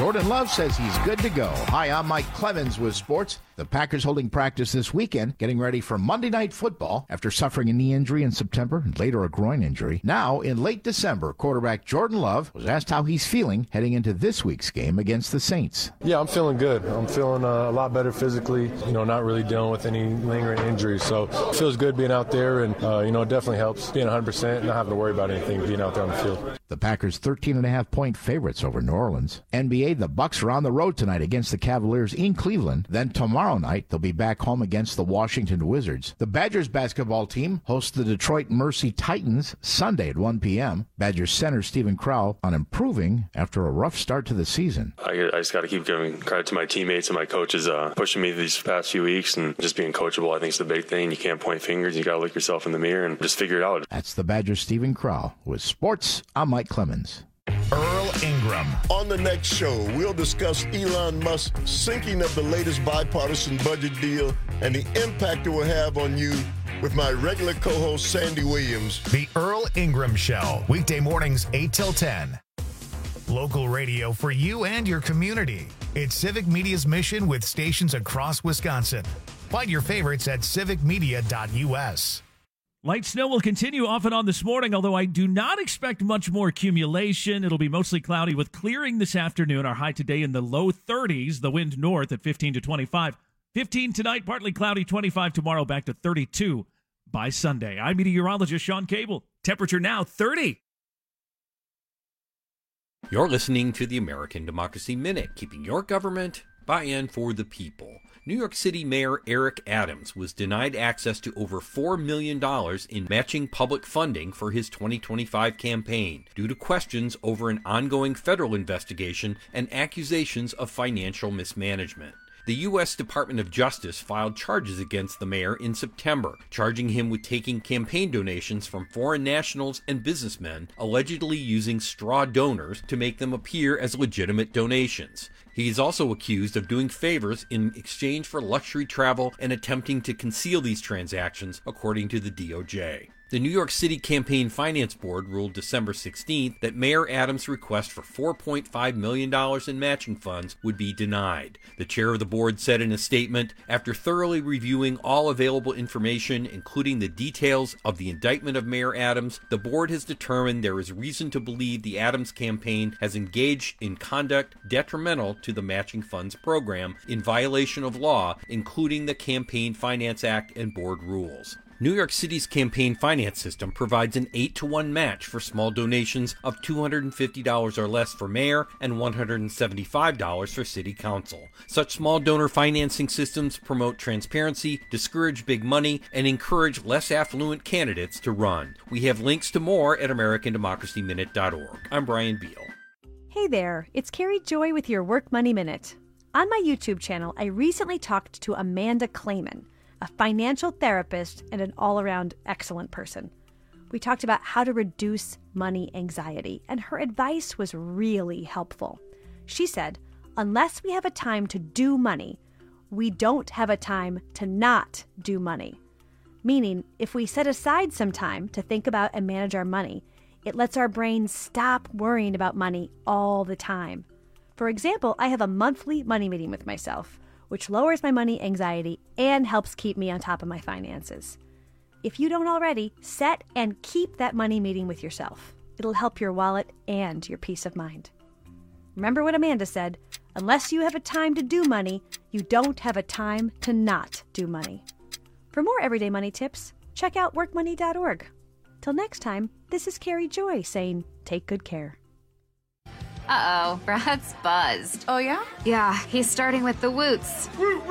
Jordan Love says he's good to go. Hi, I'm Mike Clemens with sports. The Packers holding practice this weekend, getting ready for Monday Night Football after suffering a knee injury in September and later a groin injury. Now, in late December, quarterback Jordan Love was asked how he's feeling heading into this week's game against the Saints.
Yeah, I'm feeling good. I'm feeling uh, a lot better physically, you know, not really dealing with any lingering injuries. So it feels good being out there, and, uh, you know, it definitely helps being one hundred percent and not having to worry about anything being out there on the field.
The Packers thirteen and a half point favorites over New Orleans. N B A, the Bucks are on the road tonight against the Cavaliers in Cleveland. Then tomorrow night, they'll be back home against the Washington Wizards. The Badgers basketball team hosts the Detroit Mercy Titans Sunday at one p.m. Badgers center Stephen Crowell on improving after a rough start to the season.
I, I just got to keep giving credit to my teammates and my coaches uh, pushing me these past few weeks, and just being coachable I think is the big thing. You can't point fingers. You got to look yourself in the mirror and just figure it out.
That's the Badgers Stephen Crowell. With sports, I'm Mike Clemens.
Earl Ingram.
On the next show, we'll discuss Elon Musk's sinking of the latest bipartisan budget deal and the impact it will have on you with my regular co-host, Sandy Williams.
The Earl Ingram Show, weekday mornings eight till ten. Local radio for you and your community. It's Civic Media's mission with stations across Wisconsin. Find your favorites at civic media dot u s.
Light snow will continue off and on this morning, although I do not expect much more accumulation. It'll be mostly cloudy with clearing this afternoon. Our high today in the low thirties, the wind north at fifteen to twenty-five. fifteen tonight, partly cloudy, twenty-five tomorrow, back to thirty-two by Sunday. I'm meteorologist Sean Cable. Temperature now thirty.
You're listening to the American Democracy Minute, keeping your government by and for the people. New York City Mayor Eric Adams was denied access to over four million dollars in matching public funding for his twenty twenty-five campaign due to questions over an ongoing federal investigation and accusations of financial mismanagement. The U S Department of Justice filed charges against the mayor in September, charging him with taking campaign donations from foreign nationals and businessmen, allegedly using straw donors to make them appear as legitimate donations. He is also accused of doing favors in exchange for luxury travel and attempting to conceal these transactions, according to the D O J. The New York City Campaign Finance Board ruled December sixteenth that Mayor Adams' request for four point five million dollars in matching funds would be denied. The chair of the board said in a statement, after thoroughly reviewing all available information, including the details of the indictment of Mayor Adams, the board has determined there is reason to believe the Adams campaign has engaged in conduct detrimental to the matching funds program in violation of law, including the Campaign Finance Act and board rules. New York City's campaign finance system provides an eight to one match for small donations of two hundred fifty dollars or less for mayor and one hundred seventy-five dollars for city council. Such small donor financing systems promote transparency, discourage big money, and encourage less affluent candidates to run. We have links to more at american democracy minute dot org. I'm Brian Beal.
Hey there, it's Carrie Joy with your Work Money Minute. On my YouTube channel, I recently talked to Amanda Clayman, a financial therapist and an all-around excellent person. We talked about how to reduce money anxiety, and her advice was really helpful. She said, unless we have a time to do money, we don't have a time to not do money. Meaning, if we set aside some time to think about and manage our money, it lets our brain stop worrying about money all the time. For example, I have a monthly money meeting with myself, which lowers my money anxiety and helps keep me on top of my finances. If you don't already, set and keep that money meeting with yourself. It'll help your wallet and your peace of mind. Remember what Amanda said, unless you have a time to do money, you don't have a time to not do money. For more everyday money tips, check out work money dot org. Till next time, this is Carrie Joy saying, take good care.
Uh-oh, Brad's buzzed.
Oh, yeah?
Yeah, he's starting with the woots.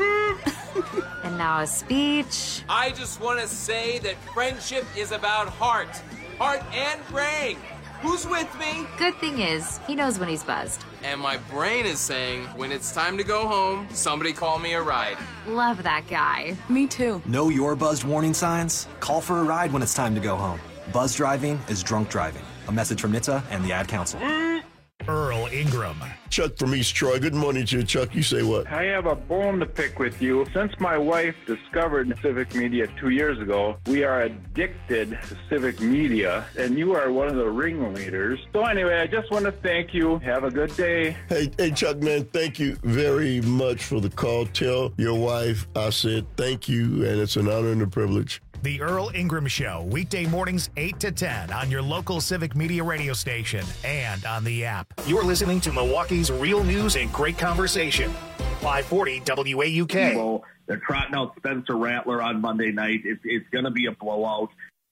And now a speech.
I just want to say that friendship is about heart. Heart and brain. Who's with me?
Good thing is, he knows when he's buzzed.
And my brain is saying, when it's time to go home, somebody call me a ride.
Love that guy.
Me too.
Know your buzzed warning signs? Call for a ride when it's time to go home. Buzz driving is drunk driving. A message from N H T S A and the Ad Council.
Earl Ingram.
Chuck from East Troy. Good morning to you, Chuck. You say what?
I have a bone to pick with you. Since my wife discovered civic media two years ago, we are addicted to civic media, and you are one of the ringleaders. So anyway, I just want to thank you. Have a good day.
Hey, hey, Chuck, man, thank you very much for the call. Tell your wife I said thank you, and it's an honor and a privilege.
The Earl Ingram Show, weekday mornings eight to ten on your local civic media radio station and on the app. You're listening to Milwaukee's real news and great conversation. five forty W A U K.
Well, they're trotting out Spencer Rattler on Monday night. It's, it's going to be a blowout.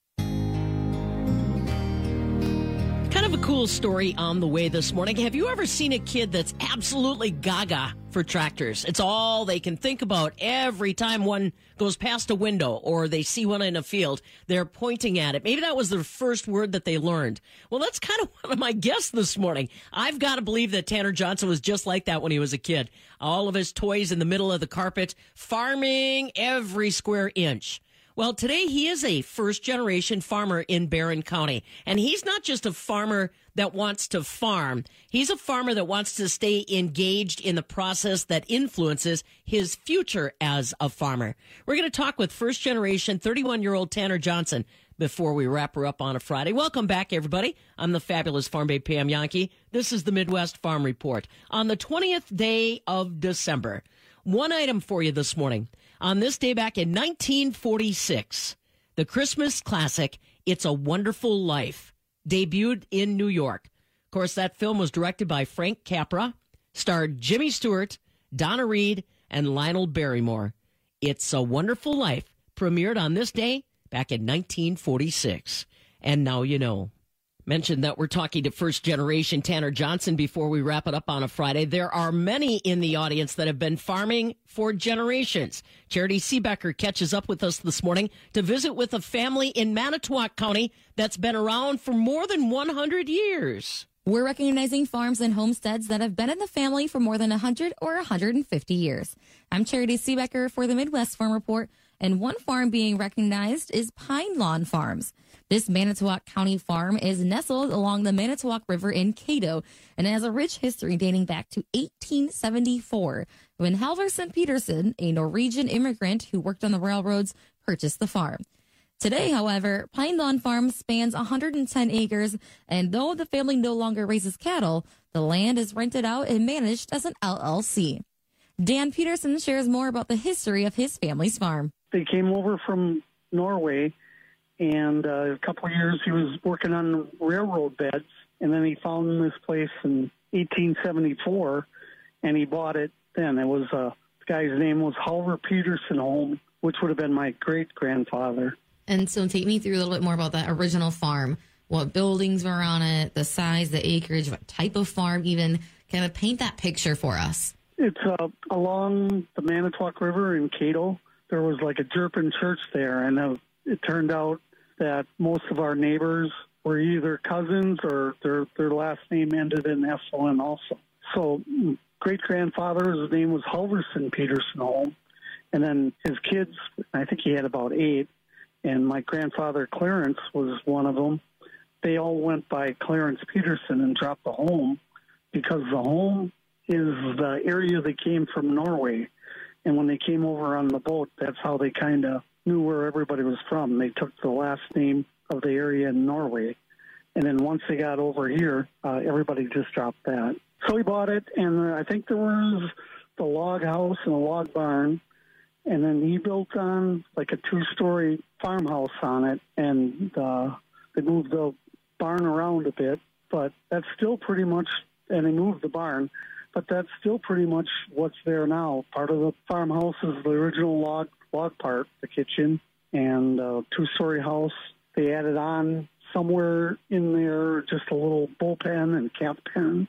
Kind of a cool story on the way this morning. Have you ever seen a kid that's absolutely gaga for tractors? It's all they can think about every time one goes past a window or they see one in a field. They're pointing at it. Maybe that was their first word that they learned. Well, that's kind of one of my guests this morning. I've got to believe that Tanner Johnson was just like that when he was a kid. All of his toys in the middle of the carpet, farming every square inch. Well, today he is a first-generation farmer in Barron County, and he's not just a farmer that wants to farm. He's a farmer that wants to stay engaged in the process that influences his future as a farmer. We're going to talk with first-generation thirty-one-year-old Tanner Johnson before we wrap her up on a Friday. Welcome back, everybody. I'm the fabulous Farm Babe Pam Yankee. This is the Midwest Farm Report. On the twentieth day of December, one item for you this morning. On this day back in nineteen forty-six, the Christmas classic, It's a Wonderful Life, debuted in New York. Of course, that film was directed by Frank Capra, starred Jimmy Stewart, Donna Reed, and Lionel Barrymore. It's a Wonderful Life premiered on this day back in nineteen forty-six. And now you know. Mentioned that we're talking to first generation Tanner Johnson before we wrap it up on a Friday. There are many in the audience that have been farming for generations. Charity Seebecker catches up with us this morning to visit with a family in Manitowoc County that's been around for more than one hundred years.
We're recognizing farms and homesteads that have been in the family for more than one hundred or one hundred fifty years. I'm Charity Seebecker for the Midwest Farm Report, and one farm being recognized is Pine Lawn Farms. This Manitowoc County farm is nestled along the Manitowoc River in Cato and has a rich history dating back to eighteen seventy-four, when Halverson Peterson, a Norwegian immigrant who worked on the railroads, purchased the farm. Today, however, Pine Lawn Farm spans one hundred ten acres, and though the family no longer raises cattle, the land is rented out and managed as an L L C. Dan Peterson shares more about the history of his family's farm.
They came over from Norway, and uh, a couple of years he was working on railroad beds, and then he found this place in eighteen seventy-four, and he bought it then. It was, uh, the guy's name was Halver Peterson Home, which would have been my great-grandfather.
And so take me through a little bit more about that original farm. What buildings were on it, the size, the acreage, what type of farm even. Kind of paint that picture for us.
It's uh, along the Manitowoc River in Cato. There was like a Jerpin church there, and uh, it turned out that most of our neighbors were either cousins or their, their last name ended in S O N also. So great-grandfather, his name was Halverson Peterson Home, and then his kids, I think he had about eight, and my grandfather Clarence was one of them. They all went by Clarence Peterson and dropped the home because the home is the area they came from Norway. And when they came over on the boat, that's how they kind of knew where everybody was from. They took the last name of the area in Norway. And then once they got over here, uh, everybody just dropped that. So he bought it, and I think there was the log house and a log barn. And then he built on like a two-story farmhouse on it, and uh, they moved the barn around a bit. But that's still pretty much, and they moved the barn, but that's still pretty much what's there now. Part of the farmhouse is the original log log part, the kitchen, and a two-story house. They added on somewhere in there just a little bullpen and calf pen,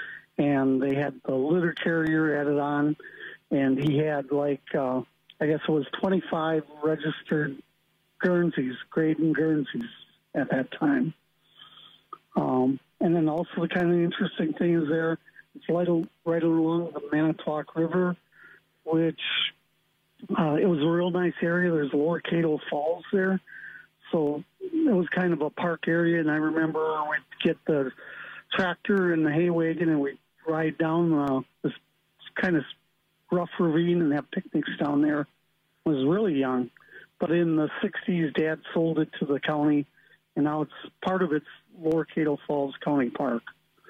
and they had the litter carrier added on, and he had like, uh, I guess it was twenty-five registered Guernseys, Graydon Guernseys at that time. Um, and then also the kind of interesting thing is there, it's right, right along the Manitowoc River, which uh, it was a real nice area. There's Lower Cato Falls there. So it was kind of a park area, and I remember we'd get the tractor and the hay wagon, and we'd ride down uh, this kind of rough ravine and have picnics down there. I was really young. But in the sixties, Dad sold it to the county, and now it's part of it's Lower Caddo Falls County Park.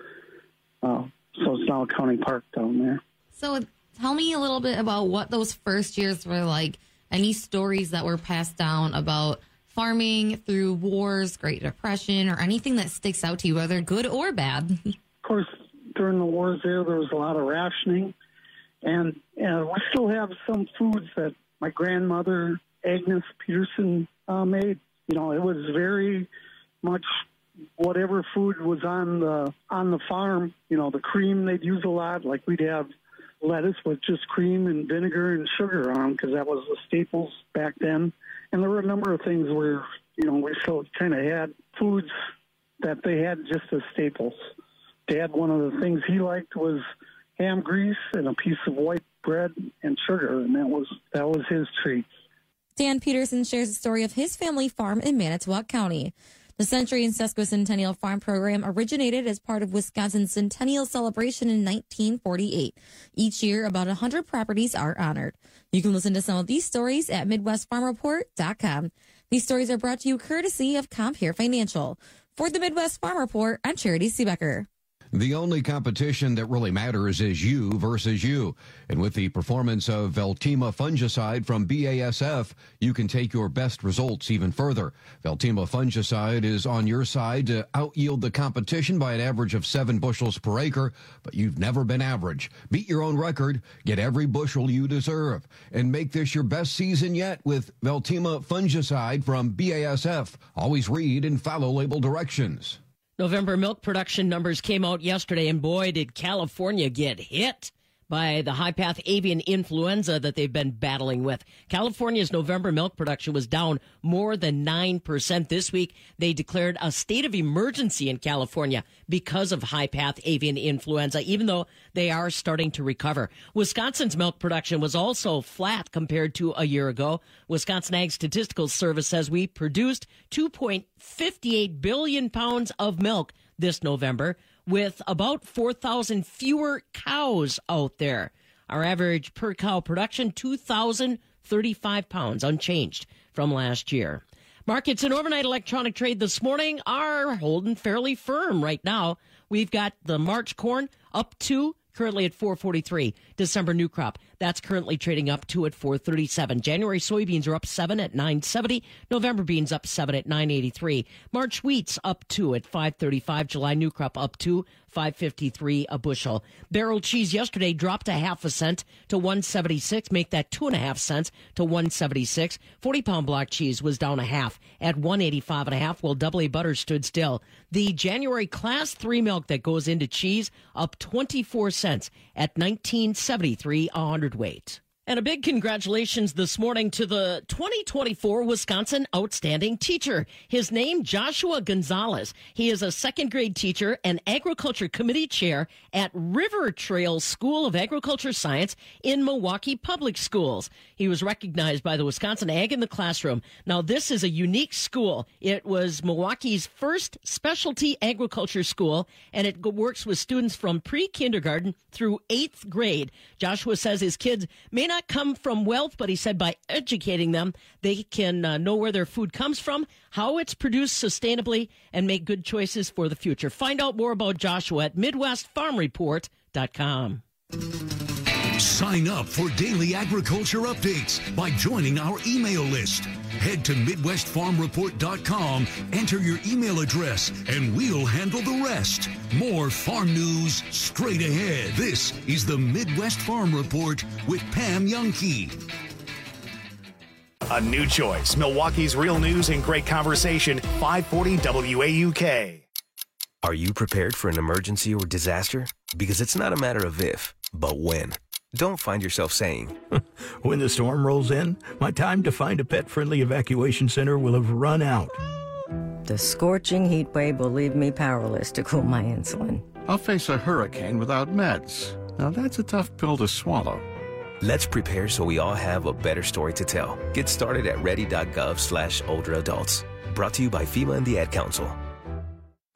Uh, so it's now a county park down there.
So tell me a little bit about what those first years were like. Any stories that were passed down about farming through wars, Great Depression, or anything that sticks out to you, whether good or bad?
Of course, during the wars there, there was a lot of rationing. And uh, we still have some foods that my grandmother, Agnes Peterson, uh, made. You know, it was very much whatever food was on the on the farm. You know, the cream they'd use a lot. Like we'd have lettuce with just cream and vinegar and sugar on because that was the staples back then. And there were a number of things where, you know, we still kind of had foods that they had just as staples. Dad, one of the things he liked was ham grease and a piece of white bread and sugar, and that was that was his treat.
Dan Peterson shares the story of his family farm in Manitowoc County. The Century and Sesquicentennial Farm Program originated as part of Wisconsin's centennial celebration in nineteen forty-eight. Each year, about one hundred properties are honored. You can listen to some of these stories at Midwest Farm Report dot com. These stories are brought to you courtesy of Compeer Financial. For the Midwest Farm Report, I'm Charity Seebecker.
The only competition that really matters is you versus you. And with the performance of Veltima fungicide from B A S F, you can take your best results even further. Veltima fungicide is on your side to out-yield the competition by an average of seven bushels per acre, but you've never been average. Beat your own record, get every bushel you deserve, and make this your best season yet with Veltima fungicide from B A S F. Always read and follow label directions.
November milk production numbers came out yesterday, and boy, did California get hit by the high-path avian influenza that they've been battling with. California's November milk production was down more than nine percent this week. They declared a state of emergency in California because of high-path avian influenza, even though they are starting to recover. Wisconsin's milk production was also flat compared to a year ago. Wisconsin Ag Statistical Service says we produced two point five eight billion pounds of milk this November, with about four thousand fewer cows out there. Our average per cow production, two thousand thirty-five pounds, unchanged from last year. Markets and overnight electronic trade this morning are holding fairly firm right now. We've got the March corn up to currently at four forty-three. December new crop, that's currently trading up to at four thirty-seven. January soybeans are up seven at nine seventy. November beans up seven at nine eighty-three. March wheat's up two at five thirty-five. July new crop up to five fifty-three a bushel. Barrel cheese yesterday dropped a half a cent to one seventy-six. Make that two and a half cents to one seventy-six. forty pound block cheese was down a half at one eighty-five and a half, while double A butter stood still. The January class three milk that goes into cheese up twenty-four cents at nineteen seventy-three a hundredweight. And a big congratulations this morning to the twenty twenty-four Wisconsin Outstanding Teacher. His name, Joshua Gonzalez. He is a second grade teacher and agriculture committee chair at River Trail School of Agriculture Science in Milwaukee Public Schools. He was recognized by the Wisconsin Ag in the Classroom. Now, this is a unique school. It was Milwaukee's first specialty agriculture school, and it works with students from pre-kindergarten through eighth grade. Joshua says his kids may not come from wealth, but he said by educating them, they can uh, know where their food comes from, how it's produced sustainably, and make good choices for the future. Find out more about Joshua at Midwest Farm Report dot com.
Sign up for daily agriculture updates by joining our email list. Head to Midwest Farm Report dot com, enter your email address, and we'll handle the rest. More farm news straight ahead. This is the Midwest Farm Report with Pam Youngkey.
A new choice. Milwaukee's real news and great conversation. five forty W A U K.
Are you prepared for an emergency or disaster? Because it's not a matter of if, but when. Don't find yourself saying,
when the storm rolls in, my time to find a pet-friendly evacuation center will have run out.
The scorching heat wave will leave me powerless to cool my insulin.
I'll face a hurricane without meds. Now that's a tough pill to swallow.
Let's prepare so we all have a better story to tell. Get started at ready dot gov slash older adults. Brought to you by FEMA and the Ad Council.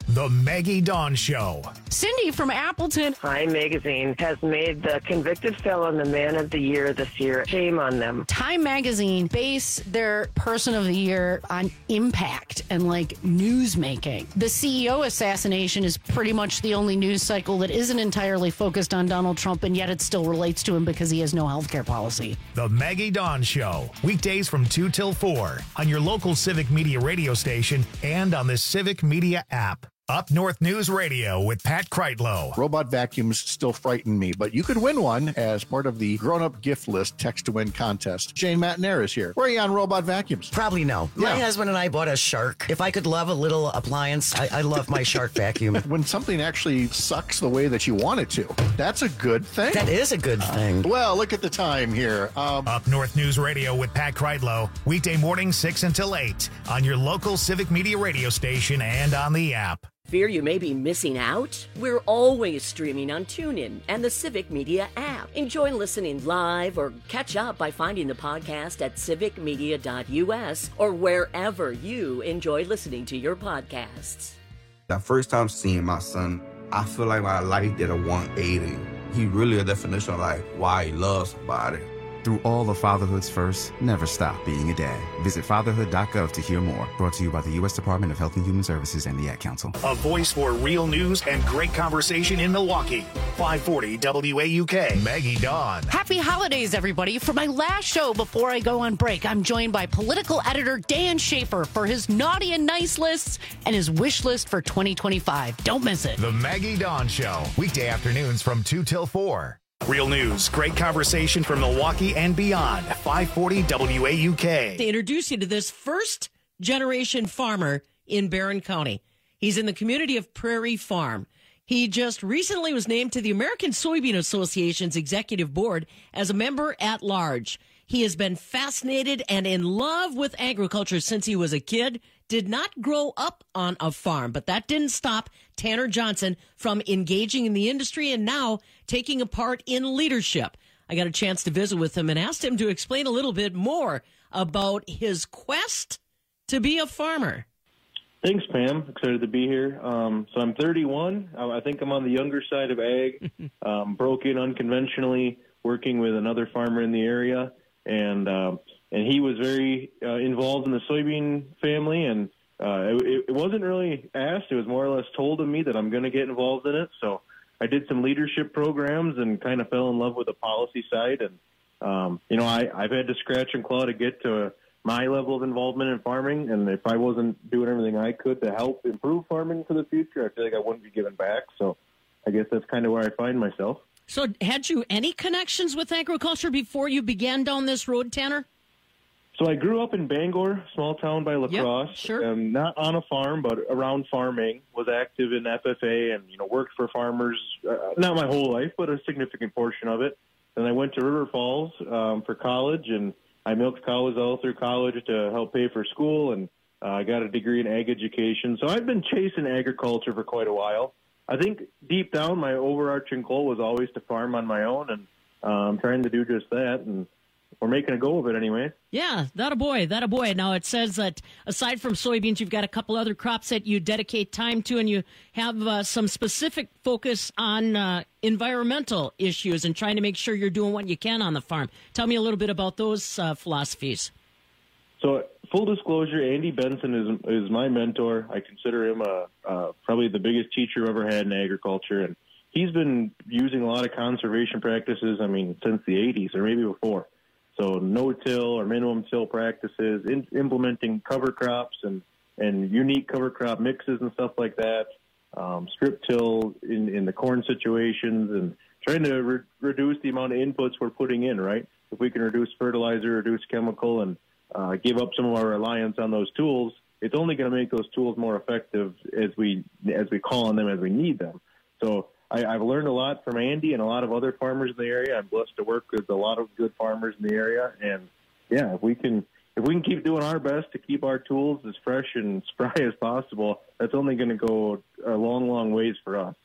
The Maggie Dawn Show.
Cindy from Appleton.
Time Magazine has made the convicted felon the man of the year this year. Shame on them.
Time Magazine base their person of the year on impact and like news making. The C E O assassination is pretty much the only news cycle that isn't entirely focused on Donald Trump, and yet it still relates to him because he has no health care policy.
The Maggie Dawn Show. Weekdays from two till four on your local Civic Media radio station and on the Civic Media app. Up North News Radio with Pat Kreitlow.
Robot vacuums still frighten me, but you could win one as part of the grown-up gift list text-to-win contest. Jane Matnair is here. Where are you on robot vacuums?
Probably no.
Yeah.
My husband and I bought a Shark. If I could love a little appliance, I, I love my Shark vacuum.
When something actually sucks the way that you want it to, that's a good thing.
That is a good thing.
Uh, well, look at the time here. Um,
Up North News Radio with Pat Kreitlow. Weekday morning six until eight on your local Civic Media radio station and on the app.
Fear you may be missing out? We're always streaming on TuneIn and the Civic Media app. Enjoy listening live or catch up by finding the podcast at civic media dot u s or wherever you enjoy listening to your podcasts.
The first time seeing my son, I feel like my life did a one eighty. He really a definition of like why he loves somebody.
Through all of fatherhood's first, never stop being a dad. Visit fatherhood dot gov to hear more. Brought to you by the U S Department of Health and Human Services and the Ad Council.
A voice for real news and great conversation in Milwaukee. five forty W A U K. Maggie Dawn.
Happy holidays, everybody. For my last show before I go on break, I'm joined by political editor Dan Schaefer for his naughty and nice lists and his wish list for twenty twenty-five. Don't miss it.
The Maggie Dawn Show. Weekday afternoons from two till four. Real news, great conversation from Milwaukee and beyond. five forty W A U K.
To introduce you to this first generation farmer in Barron County. He's in the community of Prairie Farm. He just recently was named to the American Soybean Association's executive board as a member at large. He has been fascinated and in love with agriculture since he was a kid. Did not grow up on a farm, but that didn't stop Tanner Johnson from engaging in the industry and now taking a part in leadership. I got a chance to visit with him and asked him to explain a little bit more about his quest to be a farmer.
Thanks, Pam. Excited to be here. Um, so I'm thirty-one. I think I'm on the younger side of ag. um, broke in unconventionally, working with another farmer in the area, and um, and he was very uh, involved in the soybean family. And uh, it, it wasn't really asked; it was more or less told of me that I'm going to get involved in it. So I did some leadership programs and kind of fell in love with the policy side. And um, you know, I, I've had to scratch and claw to get to my level of involvement in farming, and if I wasn't doing everything I could to help improve farming for the future, I feel like I wouldn't be giving back. So I guess that's kind of where I find myself.
So had you any connections with agriculture before you began down this road, Tanner?
So I grew up in Bangor, small town by La Crosse,
yep, sure.
um, not on a farm, but around farming, was active in F F A and, you know, worked for farmers, uh, not my whole life, but a significant portion of it. Then I went to River Falls um, for college, and I milked cows all through college to help pay for school, and uh, I got a degree in ag education. So I've been chasing agriculture for quite a while. I think deep down my overarching goal was always to farm on my own, and uh, I'm trying to do just that, and we're making a go of it anyway.
Yeah, that a boy, that a boy. Now, it says that aside from soybeans, you've got a couple other crops that you dedicate time to, and you have uh, some specific focus on uh, environmental issues and trying to make sure you're doing what you can on the farm. Tell me a little bit about those uh, philosophies.
So, full disclosure, Andy Benson is is my mentor. I consider him a, uh, probably the biggest teacher I've ever had in agriculture, and he's been using a lot of conservation practices, I mean, since the eighties or maybe before. So no-till or minimum-till practices, in, implementing cover crops and, and unique cover crop mixes and stuff like that, um, strip-till in, in the corn situations, and trying to re- reduce the amount of inputs we're putting in, right? If we can reduce fertilizer, reduce chemical, and uh, give up some of our reliance on those tools, it's only going to make those tools more effective as we as we call on them as we need them. So I, I've learned a lot from Andy and a lot of other farmers in the area. I'm blessed to work with a lot of good farmers in the area, and yeah, if we can if we can keep doing our best to keep our tools as fresh and spry as possible, that's only going to go a long, long ways for us.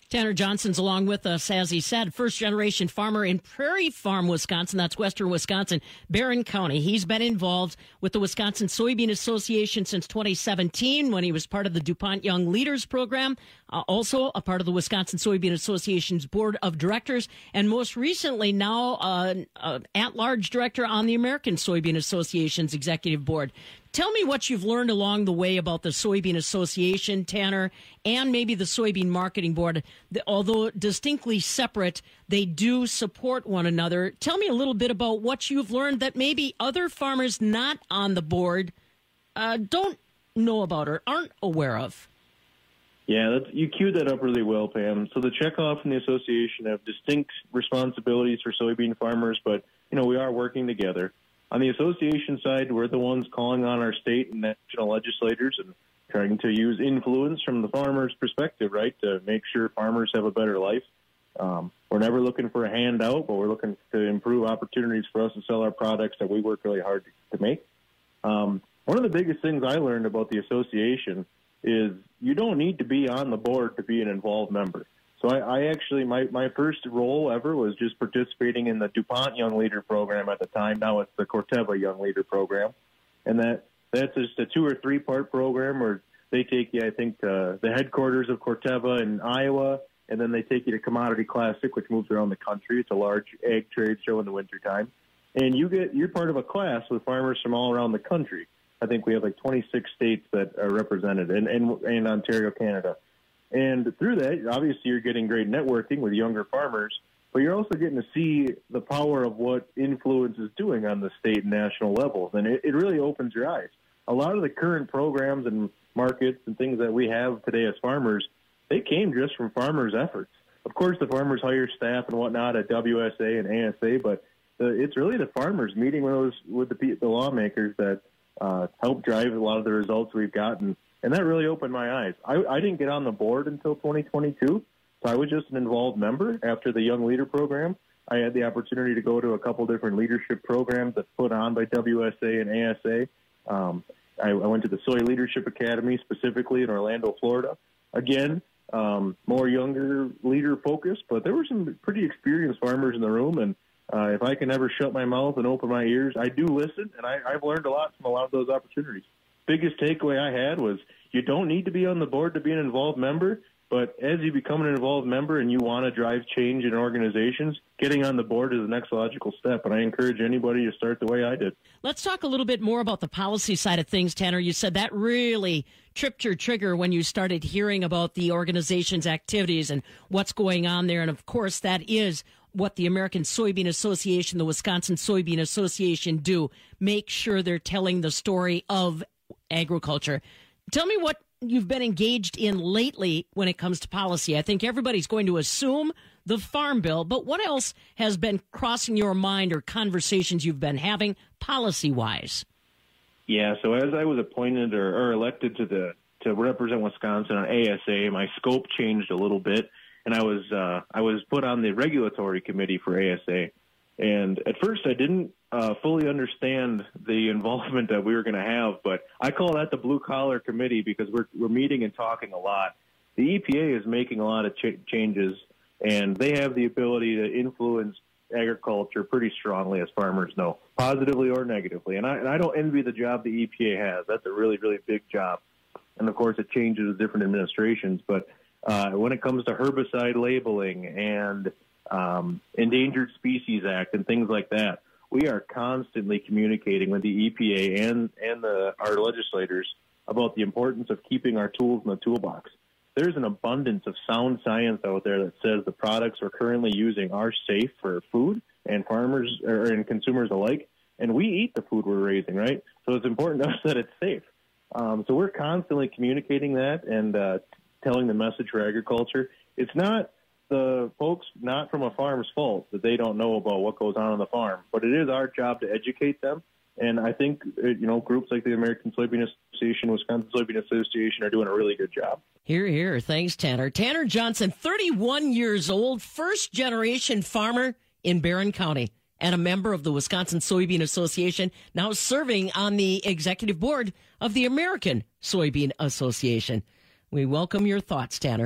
Tanner Johnson's along with us, as he said, first-generation farmer in Prairie Farm, Wisconsin. That's western Wisconsin, Barron County. He's been involved with the Wisconsin Soybean Association since twenty seventeen when he was part of the DuPont Young Leaders Program, uh, also a part of the Wisconsin Soybean Association's Board of Directors, and most recently now uh, uh, at-large director on the American Soybean Association's Executive Board. Tell me what you've learned along the way about the Soybean Association, Tanner, and maybe the Soybean Marketing Board. Although distinctly separate, they do support one another. Tell me a little bit about what you've learned that maybe other farmers not on the board uh, don't know about or aren't aware of.
Yeah, that's, you queued that up really well, Pam. So the checkoff and the association have distinct responsibilities for soybean farmers, but, you know, we are working together. On the association side, we're the ones calling on our state and national legislators and trying to use influence from the farmer's perspective, right, to make sure farmers have a better life. Um, we're never looking for a handout, but we're looking to improve opportunities for us to sell our products that we work really hard to, to make. Um, one of the biggest things I learned about the association is you don't need to be on the board to be an involved member. So I, I actually, my, my first role ever was just participating in the DuPont Young Leader Program at the time. Now it's the Corteva Young Leader Program. And that that's just a two or three part program where they take you, I think, uh, the headquarters of Corteva in Iowa, and then they take you to Commodity Classic, which moves around the country. It's a large ag trade show in the wintertime. And you get, you're part of a class with farmers from all around the country. I think we have like twenty-six states that are represented, and, and, and Ontario, Canada. And through that, obviously, you're getting great networking with younger farmers, but you're also getting to see the power of what influence is doing on the state and national levels. And it, it really opens your eyes. A lot of the current programs and markets and things that we have today as farmers, they came just from farmers' efforts. Of course, the farmers hire staff and whatnot at W S A and A S A, but the, it's really the farmers meeting with those with the, the lawmakers that uh, help drive a lot of the results we've gotten. And that really opened my eyes. I, I didn't get on the board until twenty twenty-two, so I was just an involved member after the Young Leader Program. I had the opportunity to go to a couple different leadership programs that's put on by W S A and A S A. Um, I, I went to the Soy Leadership Academy specifically in Orlando, Florida. Again, um, more younger leader focused, but there were some pretty experienced farmers in the room. And uh, if I can ever shut my mouth and open my ears, I do listen, and I, I've learned a lot from a lot of those opportunities. Biggest takeaway I had was you don't need to be on the board to be an involved member, but as you become an involved member and you want to drive change in organizations, getting on the board is the next logical step, and I encourage anybody to start the way I did.
Let's talk a little bit more about the policy side of things, Tanner. You said that really tripped your trigger when you started hearing about the organization's activities and what's going on there, and of course that is what the American Soybean Association, the Wisconsin Soybean Association do, make sure they're telling the story of agriculture. Tell me what you've been engaged in lately when it comes to policy. I think everybody's going to assume the Farm Bill, but what else has been crossing your mind or conversations you've been having policy-wise?
Yeah, so as I was appointed or, or elected to the to represent Wisconsin on A S A, my scope changed a little bit, and I was uh, I was put on the regulatory committee for A S A. And at first, I didn't uh, fully understand the involvement that we were going to have, but I call that the blue-collar committee because we're we're meeting and talking a lot. The E P A is making a lot of ch- changes, and they have the ability to influence agriculture pretty strongly, as farmers know, positively or negatively. And I, and I don't envy the job the E P A has. That's a really, really big job. And, of course, it changes with different administrations. But uh, when it comes to herbicide labeling and Um, Endangered Species Act and things like that, we are constantly communicating with the E P A and, and the, our legislators about the importance of keeping our tools in the toolbox. There's an abundance of sound science out there that says the products we're currently using are safe for food and farmers or, and consumers alike, and we eat the food we're raising, right? So it's important to us that it's safe. Um, so we're constantly communicating that and uh, telling the message for agriculture. It's not the folks not from a farm's fault that they don't know about what goes on on the farm, but it is our job to educate them. And I think, you know, groups like the American Soybean Association, Wisconsin Soybean Association are doing a really good job.
Here, here. Thanks, Tanner. Tanner Johnson, thirty-one years old, first-generation farmer in Barron County and a member of the Wisconsin Soybean Association, now serving on the executive board of the American Soybean Association. We welcome your thoughts, Tanner.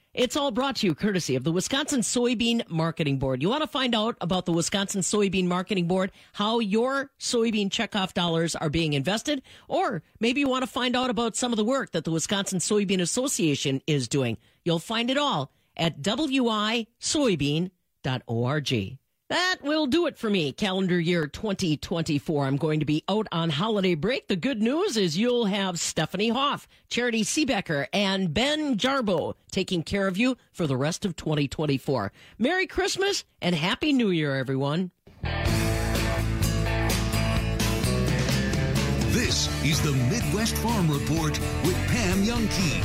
It's all brought to you courtesy of the Wisconsin Soybean Marketing Board. You want to find out about the Wisconsin Soybean Marketing Board, how your soybean checkoff dollars are being invested, or maybe you want to find out about some of the work that the Wisconsin Soybean Association is doing. You'll find it all at w i soybean dot org. That will do it for me. Calendar year twenty twenty-four. I'm going to be out on holiday break. The good news is you'll have Stephanie Hoff, Charity Seebecker, and Ben Jarbo taking care of you for the rest of twenty twenty-four. Merry Christmas and Happy New Year, everyone.
This is the Midwest Farm Report with Pam Youngkey.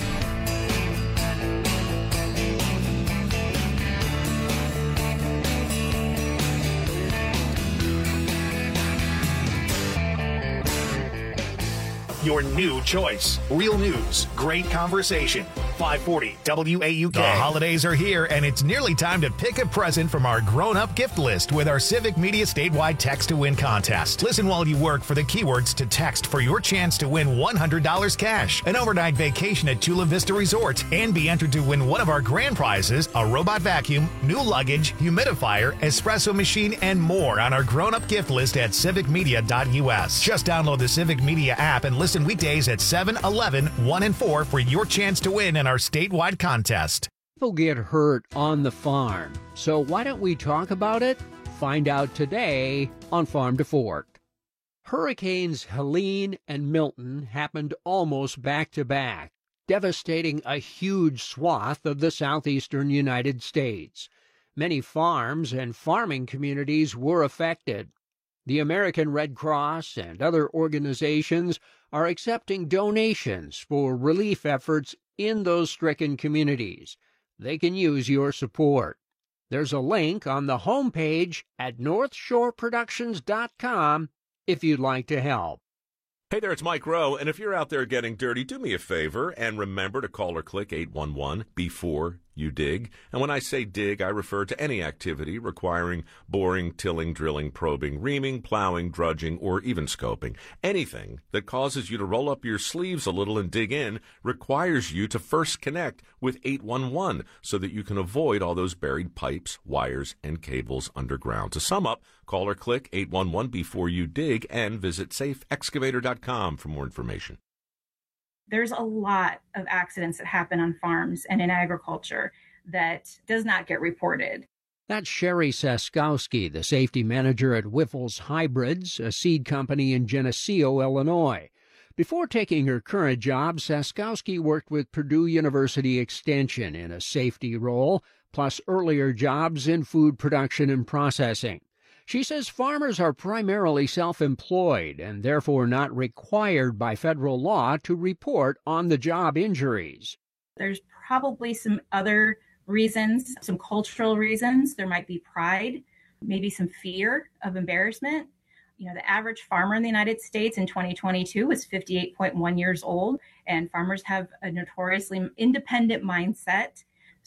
Your new choice. Real news. Great conversation. five forty W A U K. The holidays are here, and it's nearly time to pick a present from our grown-up gift list with our Civic Media statewide Text to Win contest. Listen while you work for the keywords to text for your chance to win one hundred dollars cash, an overnight vacation at Chula Vista Resort, and be entered to win one of our grand prizes, a robot vacuum, new luggage, humidifier, espresso machine, and more on our grown-up gift list at civic media dot u s. Just download the Civic Media app and listen weekdays at seven, eleven, one, and four for your chance to win in our statewide contest.
People get hurt on the farm, so why don't we talk about it? Find out today on Farm to Fork. Hurricanes Helene and Milton happened almost back-to-back, devastating a huge swath of the southeastern United States. Many farms and farming communities were affected. The American Red Cross and other organizations are accepting donations for relief efforts in those stricken communities. They can use your support. There's a link on the homepage at north shore productions dot com if you'd like to help.
Hey there, it's Mike Rowe, and if you're out there getting dirty, do me a favor and remember to call or click eight one one before you dig. And when I say dig, I refer to any activity requiring boring, tilling, drilling, probing, reaming, plowing, drudging, or even scoping. Anything that causes you to roll up your sleeves a little and dig in requires you to first connect with eight one one so that you can avoid all those buried pipes, wires, and cables underground. To sum up, call or click eight one one before you dig and visit safe excavator dot com for more information.
There's a lot of accidents that happen on farms and in agriculture that does not get reported.
That's Sherry Saskowski, the safety manager at Wiffles Hybrids, a seed company in Geneseo, Illinois. Before taking her current job, Saskowski worked with Purdue University Extension in a safety role, plus earlier jobs in food production and processing. She says farmers are primarily self-employed and therefore not required by federal law to report on-the-job injuries.
There's probably some other reasons, some cultural reasons. There might be pride, maybe some fear of embarrassment. You know, the average farmer in the United States in twenty twenty-two was fifty-eight point one years old, and farmers have a notoriously independent mindset.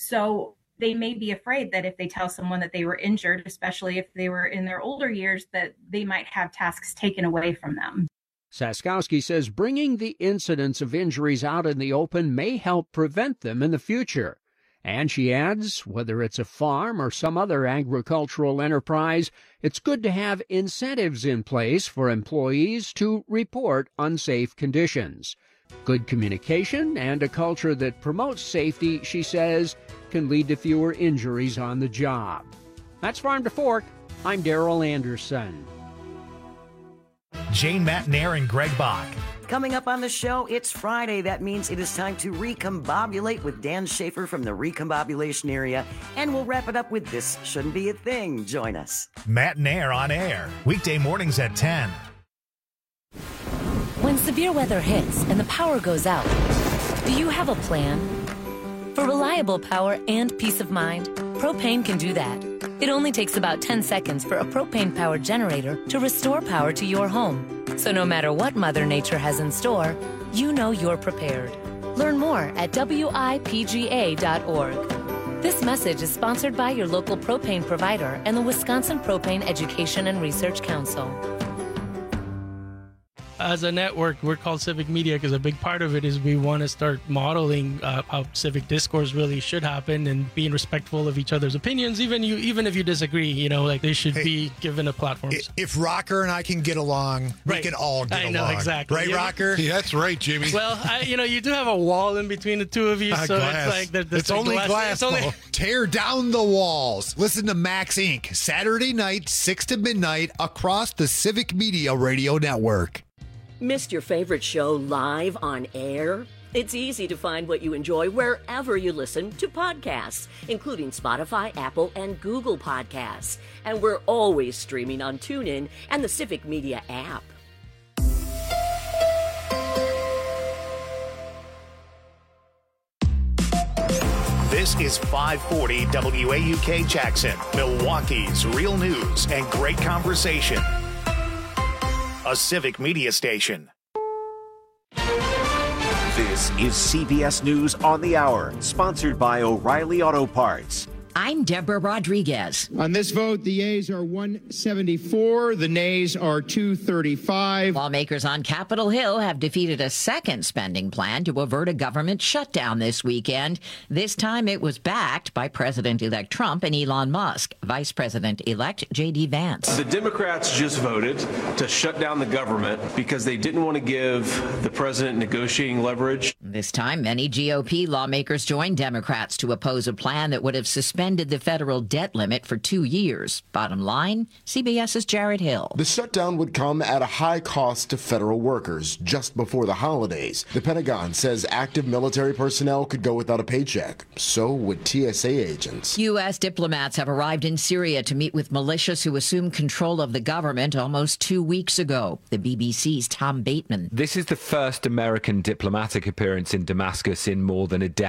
So they may be afraid that if they tell someone that they were injured, especially if they were in their older years, that they might have tasks taken away from them.
Saskowski says bringing the incidence of injuries out in the open may help prevent them in the future. And she adds, whether it's a farm or some other agricultural enterprise, it's good to have incentives in place for employees to report unsafe conditions. Good communication and a culture that promotes safety, she says, can lead to fewer injuries on the job. That's Farm to Fork. I'm Darrell Anderson.
Jane Matnair and Greg Bach.
Coming up on the show, it's Friday. That means it is time to recombobulate with Dan Schaefer from the recombobulation area. And we'll wrap it up with This Shouldn't Be a Thing. Join us.
Matnair on air. Weekday mornings at ten.
When severe weather hits and the power goes out, do you have a plan? For reliable power and peace of mind, Propane can do that. It only takes about ten seconds for a propane-powered generator to restore power to your home. So no matter what Mother Nature has in store, you know you're prepared. Learn more at W I P G A dot org. This message is sponsored by your local propane provider and the Wisconsin Propane Education and Research Council.
as a network, we're called Civic Media because a big part of it is we want to start modeling uh, how civic discourse really should happen and being respectful of each other's opinions, even you, even if you disagree. You know, like they should hey, be given a platform.
If Rocker and I can get along, we
right.
can all get
I
along.
know, exactly.
Right,
yeah.
Rocker?
Yeah, that's right, Jimmy.
Well, I, you know, you do have a wall in between the two of you,
uh,
so
glass.
it's like the, the
it's only glass. glass
it's only...
Tear down the walls. Listen to Max Incorporated. Saturday night, six to midnight, across the Civic Media Radio Network.
Missed your favorite show live on air? It's easy to find what you enjoy wherever you listen to podcasts, including Spotify, Apple, and Google Podcasts. And we're always streaming on TuneIn and the Civic Media app.
This is five forty W A U K Jackson, Milwaukee's real news and great conversation. A Civic Media station.
This is C B S News on the Hour, sponsored by O'Reilly Auto Parts.
I'm Deborah Rodriguez.
On this vote, the yeas are one seventy-four, the nays are two thirty-five.
Lawmakers on Capitol Hill have defeated a second spending plan to avert a government shutdown this weekend. This time it was backed by President-elect Trump and Elon Musk. Vice President-elect J D. Vance.
The Democrats just voted to shut down the government because they didn't want to give the president negotiating leverage.
This time, many G O P lawmakers joined Democrats to oppose a plan that would have suspended the federal debt limit for two years. Bottom line, CBS's Jared Hill.
The shutdown would come at a high cost to federal workers just before the holidays. The Pentagon says active military personnel could go without a paycheck. So would T S A agents.
U S diplomats have arrived in Syria to meet with militias who assumed control of the government almost two weeks ago. The B B C's Tom Bateman.
This is the first American diplomatic appearance in Damascus in more than a decade.